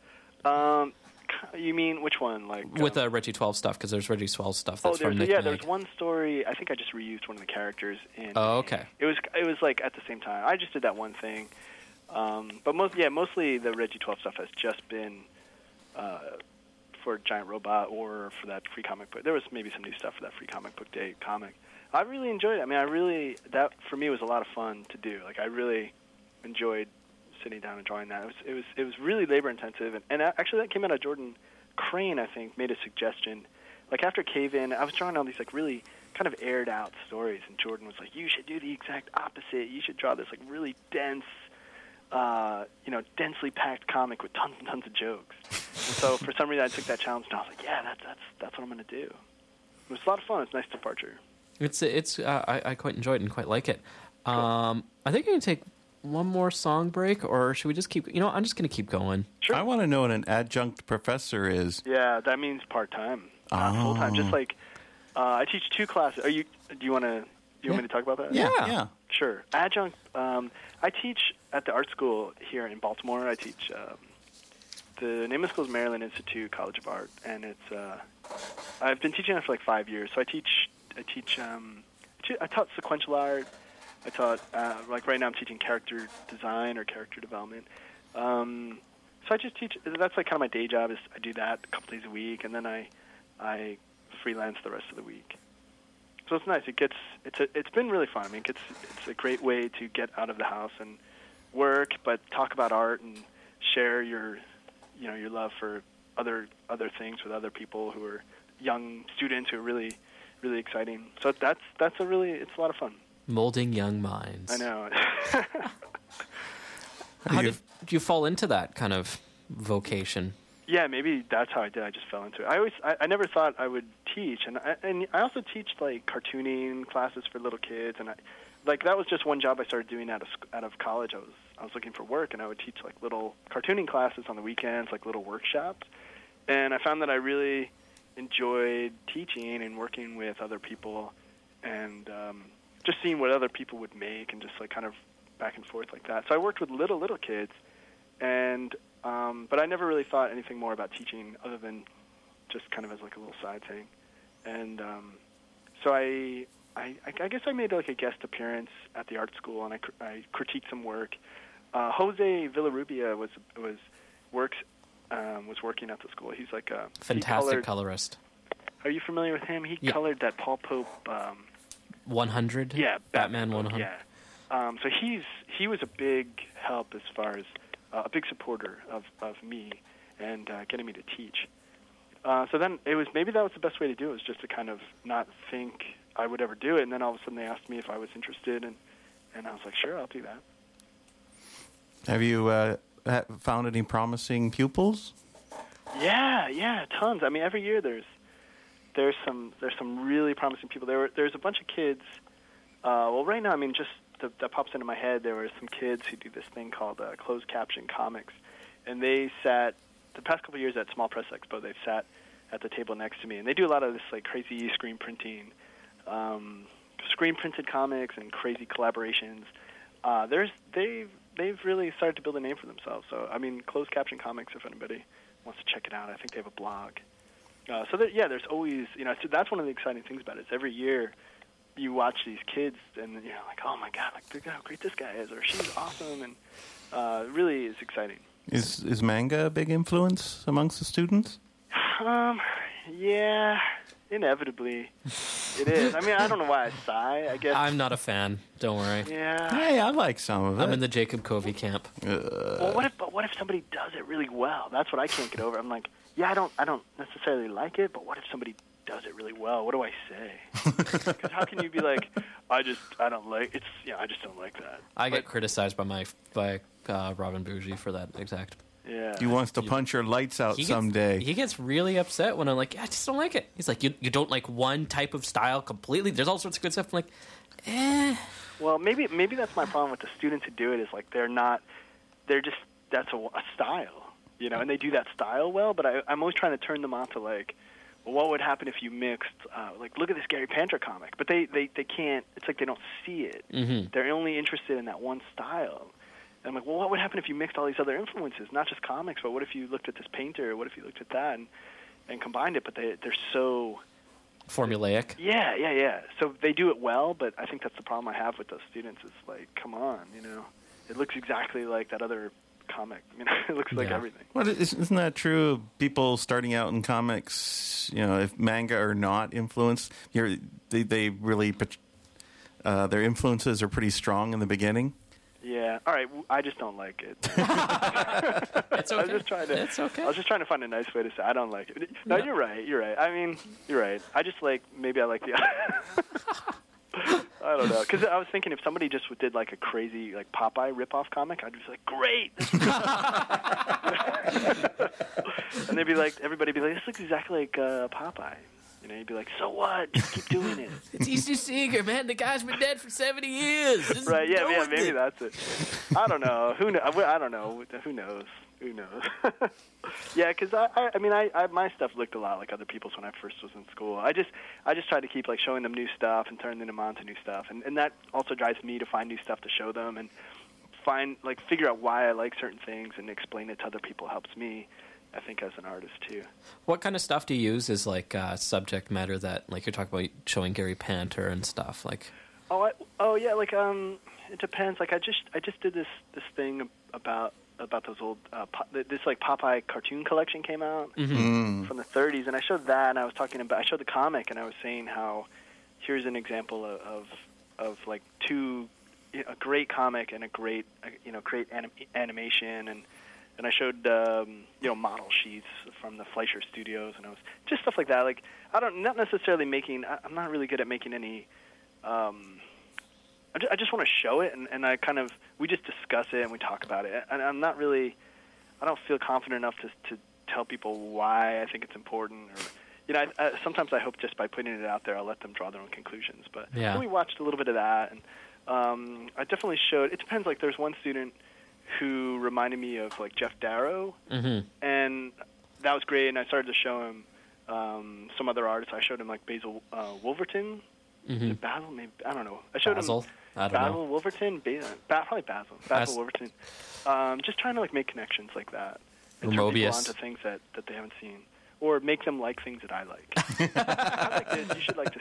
You mean which one? Like with the Reggie 12 stuff, because there's Reggie 12 stuff that's from Nick Mag. There's one story. I think I just reused one of the characters in. Oh, okay. It was like at the same time. I just did that one thing, but mostly the Reggie 12 stuff has just been for Giant Robot or for that free comic book. There was maybe some new stuff for that free comic book day comic. I really enjoyed it. I mean, that for me was a lot of fun to do. Like I really enjoyed sitting down and drawing that. It was really labor intensive, and actually that came out of Jordan Crane. I think made a suggestion. Like after Cave In, I was drawing all these like really kind of aired out stories, and Jordan was like, "You should do the exact opposite. You should draw this like really dense, densely packed comic with tons and tons of jokes." And so for some reason I took that challenge, and I was like, "Yeah, that's what I'm going to do." It was a lot of fun. It's a nice departure. I quite enjoyed it and quite like it. Cool. I think I can take one more song break, or should we just keep? I'm just going to keep going. Sure. I want to know what an adjunct professor is. Yeah, that means part-time, not full-time. Just like I teach 2 classes. Do you want me to talk about that? Yeah. Sure. Adjunct. I teach at the art school here in Baltimore. I teach. The name of the school is Maryland Institute College of Art, and it's. I've been teaching it for like 5 years. So I taught sequential art. I taught, like right now I'm teaching character design or character development. So I just teach, that's like kind of my day job is I do that a couple days a week, and then I freelance the rest of the week. So it's nice. It's been really fun. I mean, it's a great way to get out of the house and work, but talk about art and share your love for other things with other people who are young students who are really, really exciting. So it's a lot of fun. Molding young minds. I know. How did you fall into that kind of vocation? Yeah, maybe that's how I did. I just fell into it. I never thought I would teach, and I also teach like cartooning classes for little kids, and that was just one job I started doing out of college. I was looking for work, and I would teach like little cartooning classes on the weekends, like little workshops, and I found that I really enjoyed teaching and working with other people, and just seeing what other people would make, and just like kind of back and forth like that. So I worked with little kids, and but I never really thought anything more about teaching other than just kind of as like a little side thing. And so I guess I made like a guest appearance at the art school, and I critiqued some work. Jose Villarrubia was working at the school. He's like a fantastic colorist. Are you familiar with him? He colored that Paul Pope 100. Yeah, Batman 100. Yeah. So he was a big help as far as a big supporter of me and getting me to teach. So then maybe that was the best way to do it, was just to kind of not think I would ever do it, and then all of a sudden they asked me if I was interested, and I was like, sure, I'll do that. Have you found any promising pupils? Yeah, tons. I mean, every year there's some really promising people. There's a bunch of kids. Well, right now, I mean, just that pops into my head. There were some kids who do this thing called closed caption comics, and they sat the past couple of years at Small Press Expo. They've sat at the table next to me, and they do a lot of this like crazy screen printing, screen printed comics and crazy collaborations. They've really started to build a name for themselves. So I mean, Closed Caption Comics, if anybody wants to check it out, I think they have a blog. So there's always, so that's one of the exciting things about it. Is every year you watch these kids and you're like, oh my God, like look how great this guy is, or she's awesome, and it really is exciting. Is manga a big influence amongst the students? Yeah, inevitably it is. I mean, I don't know why I sigh. I guess I'm not a fan. Don't worry. Yeah. Hey, I like some of it. I'm in the Jacob Covey camp. Well, what if somebody does it really well? That's what I can't get over. I'm like, yeah, I don't necessarily like it, but what if somebody does it really well? What do I say? Because how can you be like, I just don't like that. I get criticized by Robin Bougie for that exact. Yeah. He wants to punch your lights out someday. He gets really upset when I'm like, I just don't like it. He's like, you don't like one type of style completely? There's all sorts of good stuff. I'm like, Well, maybe that's my problem with the students who do it, is like that's a style, and they do that style well, but I'm always trying to turn them on to like, well, what would happen if you mixed, like, look at this Gary Panther comic, but they can't, it's like they don't see it. Mm-hmm. They're only interested in that one style. And I'm like, well, what would happen if you mixed all these other influences, not just comics, but what if you looked at this painter, or what if you looked at that and combined it, but they're so... formulaic. Yeah. So they do it well, but I think that's the problem I have with those students is like, come on, it looks exactly like that other comic. It looks like everything. Well, isn't that true of people starting out in comics, if manga or not influenced, they really, their influences are pretty strong in the beginning? Yeah. All right. I just don't like it. It's okay. It's okay. I was just trying to find a nice way to say I don't like it. No, you're right. I mean, you're right. I just maybe I like the... I don't know. Because I was thinking if somebody just did like a crazy like Popeye ripoff comic, I'd just be like, great. And they'd be like, everybody'd be like, this looks exactly like Popeye. You'd be like, so what? Just keep doing it. It's Easton Seeger, man. The guy's been dead for 70 years. Just right, yeah, maybe that's it. I don't know. I don't know. Who knows? Yeah, because I mean, my stuff looked a lot like other people's when I first was in school. I just tried to keep like showing them new stuff and turning them on to new stuff, and that also drives me to find new stuff to show them and figure out why I like certain things and explain it to other people helps me, I think, as an artist too. What kind of stuff do you use as like subject matter that like you're talking about showing Gary Panther and stuff like? It depends. Like I just did this thing about those old this like Popeye cartoon collection came out from the 30s, and I showed that, and I showed the comic, and I was saying how here's an example of like a great comic and a great great animation, and I showed model sheets from the Fleischer Studios, and I was just stuff like that. Like not necessarily making. I'm not really good at making any. I just want to show it, and we just discuss it and we talk about it. And I'm not really. I don't feel confident enough to tell people why I think it's important, or sometimes I hope just by putting it out there, I'll let them draw their own conclusions. But so we watched a little bit of that, and I definitely showed. It depends. Like there's one student who reminded me of like Jeff Darrow, and that was great. And I started to show him some other artists. I showed him like Basil Wolverton. Is it Basil? Maybe, I don't know. I showed him Basil Wolverton. Probably Basil. Basil Wolverton. Just trying to like make connections like that and turn people onto things that they haven't seen. or make them like things that I like. I like this. You should like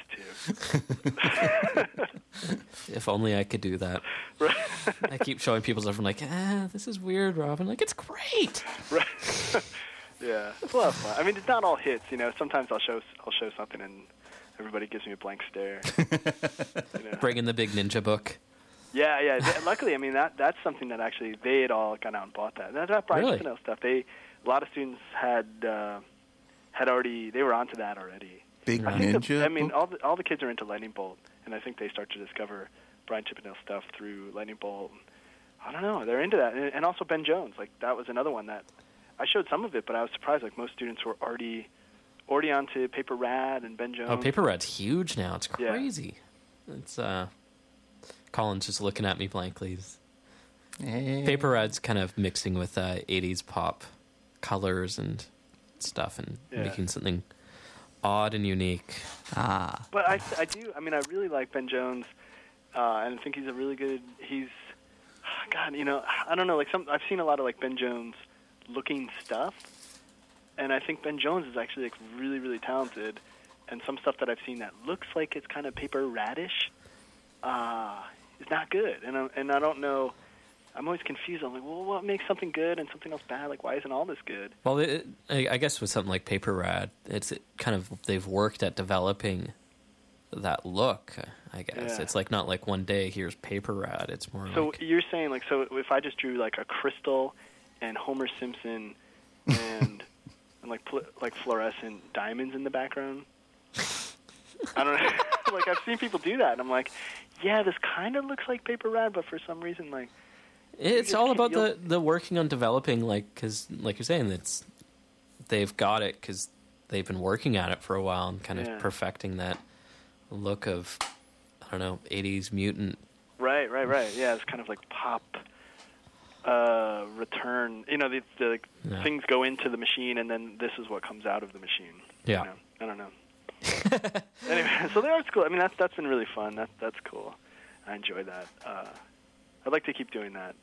this too. If only I could do that. Right. I keep showing people stuff. I'm like, this is weird, Robin. Like, it's great. Right. Yeah, it's a lot of fun. I mean, it's not all hits. Sometimes I'll show something and everybody gives me a blank stare. Bring in the big ninja book. Yeah. Luckily, I mean that's something that actually they had all gone out and bought that. That Brian Really? Spinell stuff. A lot of students had already. They were onto that already. Big I think Ninja. all the kids are into Lightning Bolt, and I think they start to discover Brian Chippendale stuff through Lightning Bolt. I don't know. They're into that, and also Ben Jones. Like that was another one that I showed some of it, but I was surprised. Like most students were already onto Paper Rad and Ben Jones. Oh, Paper Rad's huge now. It's crazy. Yeah. It's Colin's just looking at me blankly. Paper Rad's kind of mixing with 80s pop colors and stuff and making something odd and unique. But I do. I mean, I really like Ben Jones, and I think he's a really good. God, I don't know. Like I've seen a lot of like Ben Jones looking stuff, and I think Ben Jones is actually like really, really talented. And some stuff that I've seen that looks like it's kind of Paper Radish is not good. And I don't know. I'm always confused. I'm like, well, what makes something good and something else bad? Like, why isn't all this good? Well, I guess with something like Paper Rad, they've worked at developing that look. I guess it's like not like one day here's Paper Rad. It's more. So like... you're saying like, so if I just drew like a crystal and Homer Simpson and like fluorescent diamonds in the background, I don't know. Like I've seen people do that, and I'm like, yeah, this kind of looks like Paper Rad, but for some reason, like. It's all about the working on developing, because like you're saying, they've got it because they've been working at it for a while and kind of perfecting that look of, I don't know, 80s mutant. Right. Yeah, it's kind of like pop return. The things go into the machine, and then this is what comes out of the machine. Yeah. I don't know. Anyway, so the art's cool. I mean, that's been really fun. That's cool. I enjoy that. I'd like to keep doing that.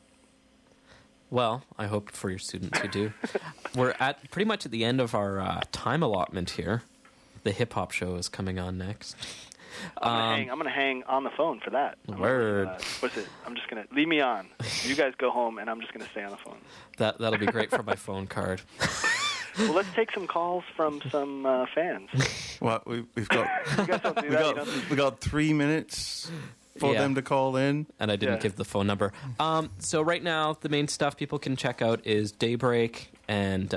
Well, I hope for your students you do. We're pretty much at the end of our time allotment here. The hip hop show is coming on next. I'm gonna hang on the phone for that. Word. What's it? I'm just gonna leave me on. You guys go home, and I'm just gonna stay on the phone. That'll be great for my phone card. Well, let's take some calls from some fans. Well, we've got You guys don't do that. we got 3 minutes for them to call in. And I didn't give the phone number. So right now, the main stuff people can check out is Daybreak and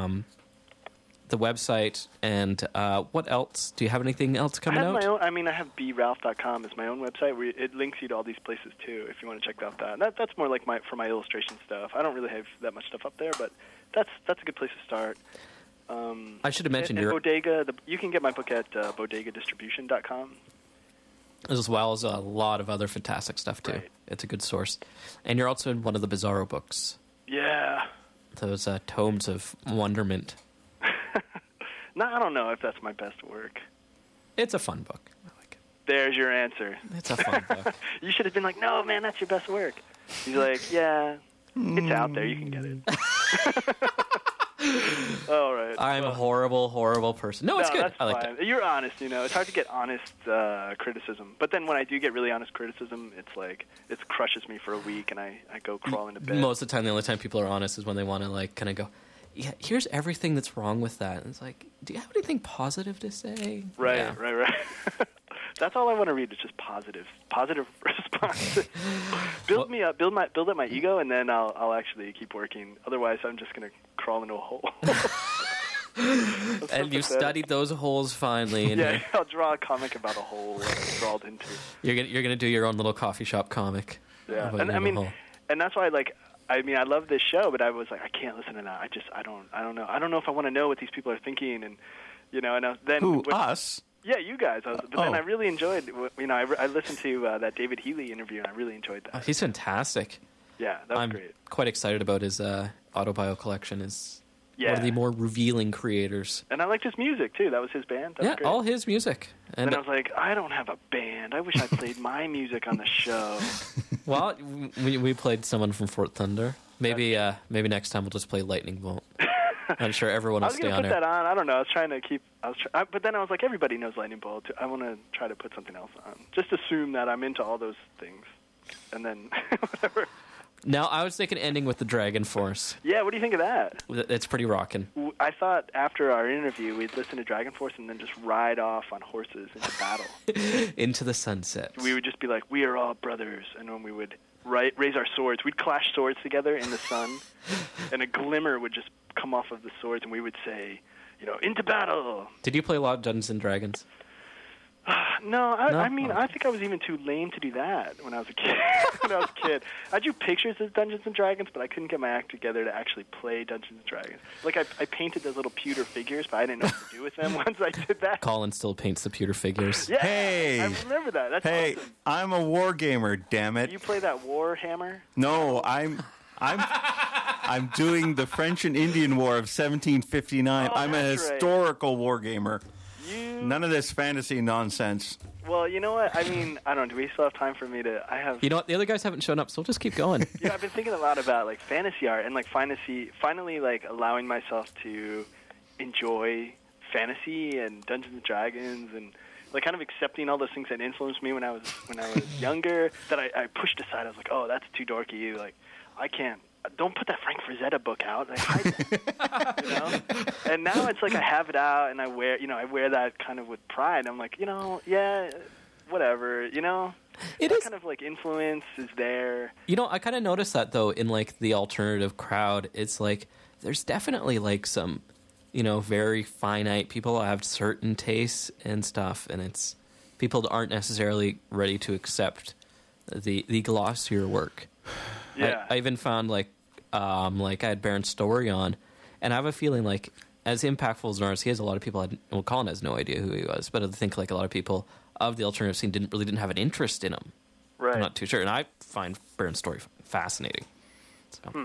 the website. And what else? Do you have anything else coming out? My own. I mean, I have bralph.com as my own website where it links you to all these places too. If you want to check out that, that's more like for my illustration stuff. I don't really have that much stuff up there, but that's a good place to start. I should have mentioned your Bodega. You can get my book at bodegadistribution.com. As well as a lot of other fantastic stuff, too. Right. It's a good source. And you're also in one of the Bizarro books. Yeah. Those tomes of wonderment. No, I don't know if that's my best work. It's a fun book. I like it. There's your answer. It's a fun book. You should have been like, no, man, that's your best work. He's like, yeah, it's out there. You can get it. All right. I'm a horrible person. No, it's good. That's I like fine. that. You're honest, It's hard to get honest criticism. But then when I do get really honest criticism, it's like, it crushes me for a week, and I go crawl into bed. Most of the time, the only time people are honest is when they want to, kind of go, yeah, here's everything that's wrong with that. And it's like, do you have anything positive to say? Right, yeah. right. That's all I want to read is just positive responses. Build me up, build up my ego, and then I'll actually keep working. Otherwise, I'm just going to crawl into a hole. And you studied those holes finally. And I'll draw a comic about a hole that I crawled into. You're gonna do your own little coffee shop comic. Yeah, and that's why I love this show, but I was like, I can't listen to that. I don't know. I don't know if I want to know what these people are thinking, and then us. Yeah, you guys. Then I really enjoyed. I listened to that David Healy interview, and I really enjoyed that. Oh, he's fantastic. Yeah, that was great. I'm quite excited about his autobio collection. One of the more revealing creators. And I liked his music too. That was his band. That was great. All his music. And I was like, I don't have a band. I wish I played my music on the show. Well, we played someone from Fort Thunder. Maybe next time we'll just play Lightning Bolt. I'm sure everyone I will was stay gonna on put air. that on. I don't know. I was trying to keep. But then I was like, everybody knows Lightning Bolt. I want to try to put something else on. Just assume that I'm into all those things, and then whatever. Now, I was thinking ending with the Dragon Force. Yeah. What do you think of that? It's pretty rocking. I thought after our interview, we'd listen to Dragon Force and then just ride off on horses into battle. Into the sunset. We would just be like, "We are all brothers," and when we would raise our swords, we'd clash swords together in the sun, and a glimmer would just come off of the swords, and we would say, "Into battle." Did you play a lot of Dungeons and Dragons? No, I mean, Okay. I think I was even too lame to do that when I was a kid. I drew pictures of Dungeons and Dragons, but I couldn't get my act together to actually play Dungeons and Dragons. Like, I painted those little pewter figures, but I didn't know what to do with them once I did that. Colin still paints the pewter figures. Yeah, Hey! I remember that. That's Hey, awesome. I'm a war gamer, damn it. You play that Warhammer? No, I'm doing the French and Indian War of 1759. Oh, I'm a that's right. historical war gamer. You? None of this fantasy nonsense. Well, you know what? I mean, I don't know. Do we still have time for me to? I have. You know what? The other guys haven't shown up, so we'll just keep going. I've been thinking a lot about like fantasy art and like finally like allowing myself to enjoy fantasy and Dungeons and Dragons and like kind of accepting all those things that influenced me when I was younger that I pushed aside. I was like, oh, that's too dorky. Like, I can't. Don't put that Frank Frazetta book out. Like, hide that, And now it's like I have it out and I wear that kind of with pride. I'm like, yeah, whatever, It that is. kind of like influence is there. I kind of noticed that though in like the alternative crowd. It's like there's definitely like some, very finite people have certain tastes and stuff, and it's people aren't necessarily ready to accept the glossier work. Yeah. I even found like I had Baron Story on, and I have a feeling like as impactful as Norris, he has a lot of people. Colin has no idea who he was, but I think like a lot of people of the alternative scene didn't have an interest in him. Right. I'm not too sure, and I find Baron Story fascinating. So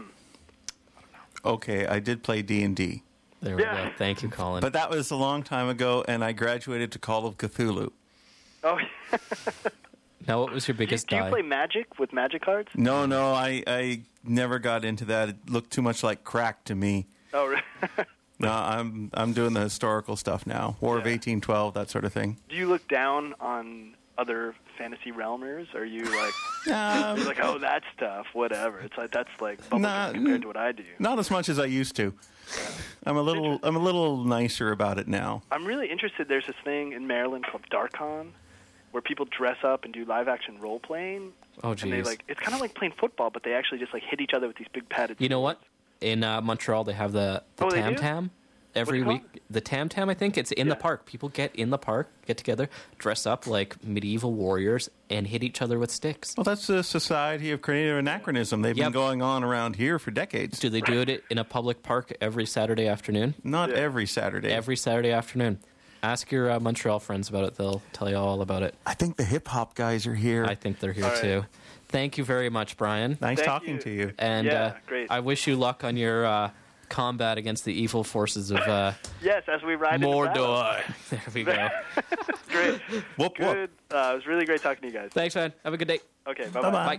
Okay, I did play D&D, there we Yeah. go. Thank you, Colin. but that was a long time ago, and I graduated to Call of Cthulhu. Oh, Now, what was your biggest do you die? play Magic with Magic cards? No, I never got into that. It looked too much like crack to me. Oh, really? No, I'm doing the historical stuff now. War of Yeah. 1812, that sort of thing. Do you look down on other fantasy realmers? Or are you like, Um, you're like, oh, that stuff, whatever? It's like that's like bubblegum Nah, compared to what I do. Not as much as I used to. I'm a little nicer about it now. I'm really interested. There's this thing in Maryland called Darkon, where people dress up and do live action role playing. Oh, And they geez. it's kind of like playing football, but they actually just like hit each other with these big padded. You know what? In Montreal, they have the Oh, they Tam do? Tam every What's it week. The Tam Tam, I think it's in the Yeah. park. People get in the park, get together, dress up like medieval warriors, and hit each other with sticks. Well, that's the Society of Creative Anachronism. They've Yep. been going on around here for decades. Do they do it in a public park every Saturday afternoon? Not Yeah. every Saturday. Every Saturday afternoon. Ask your Montreal friends about it. They'll tell you all about it. I think the hip hop guys are here. I think they're here All right. too. Thank you very much, Brian. Nice Thank talking you. to you. And Yeah, great. I wish you luck on your combat against the evil forces of Yes, as we ride into battle. Mordor. There we go. Great. Whoop, whoop. Good. It was really great talking to you guys. Thanks, man. Have a good day. Okay, bye-bye. Bye-bye. Bye.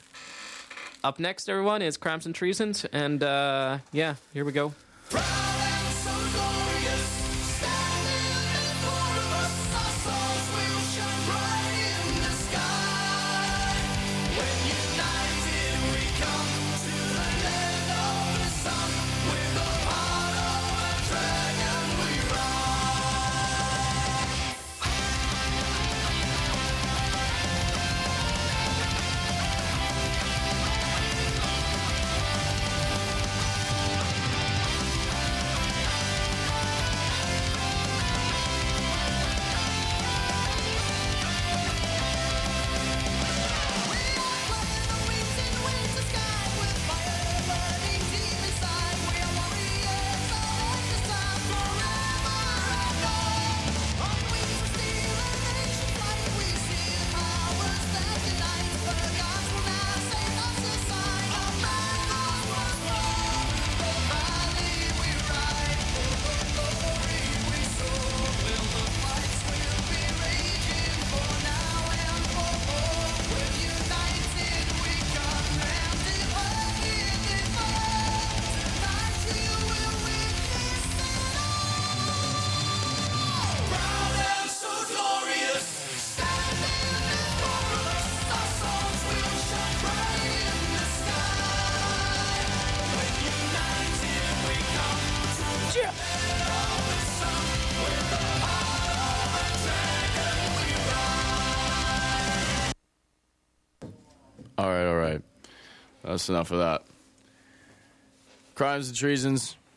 Up next, everyone, is Crimes and Treasons. And, yeah, here we go. All right. That's enough of that. Crimes and Treasons,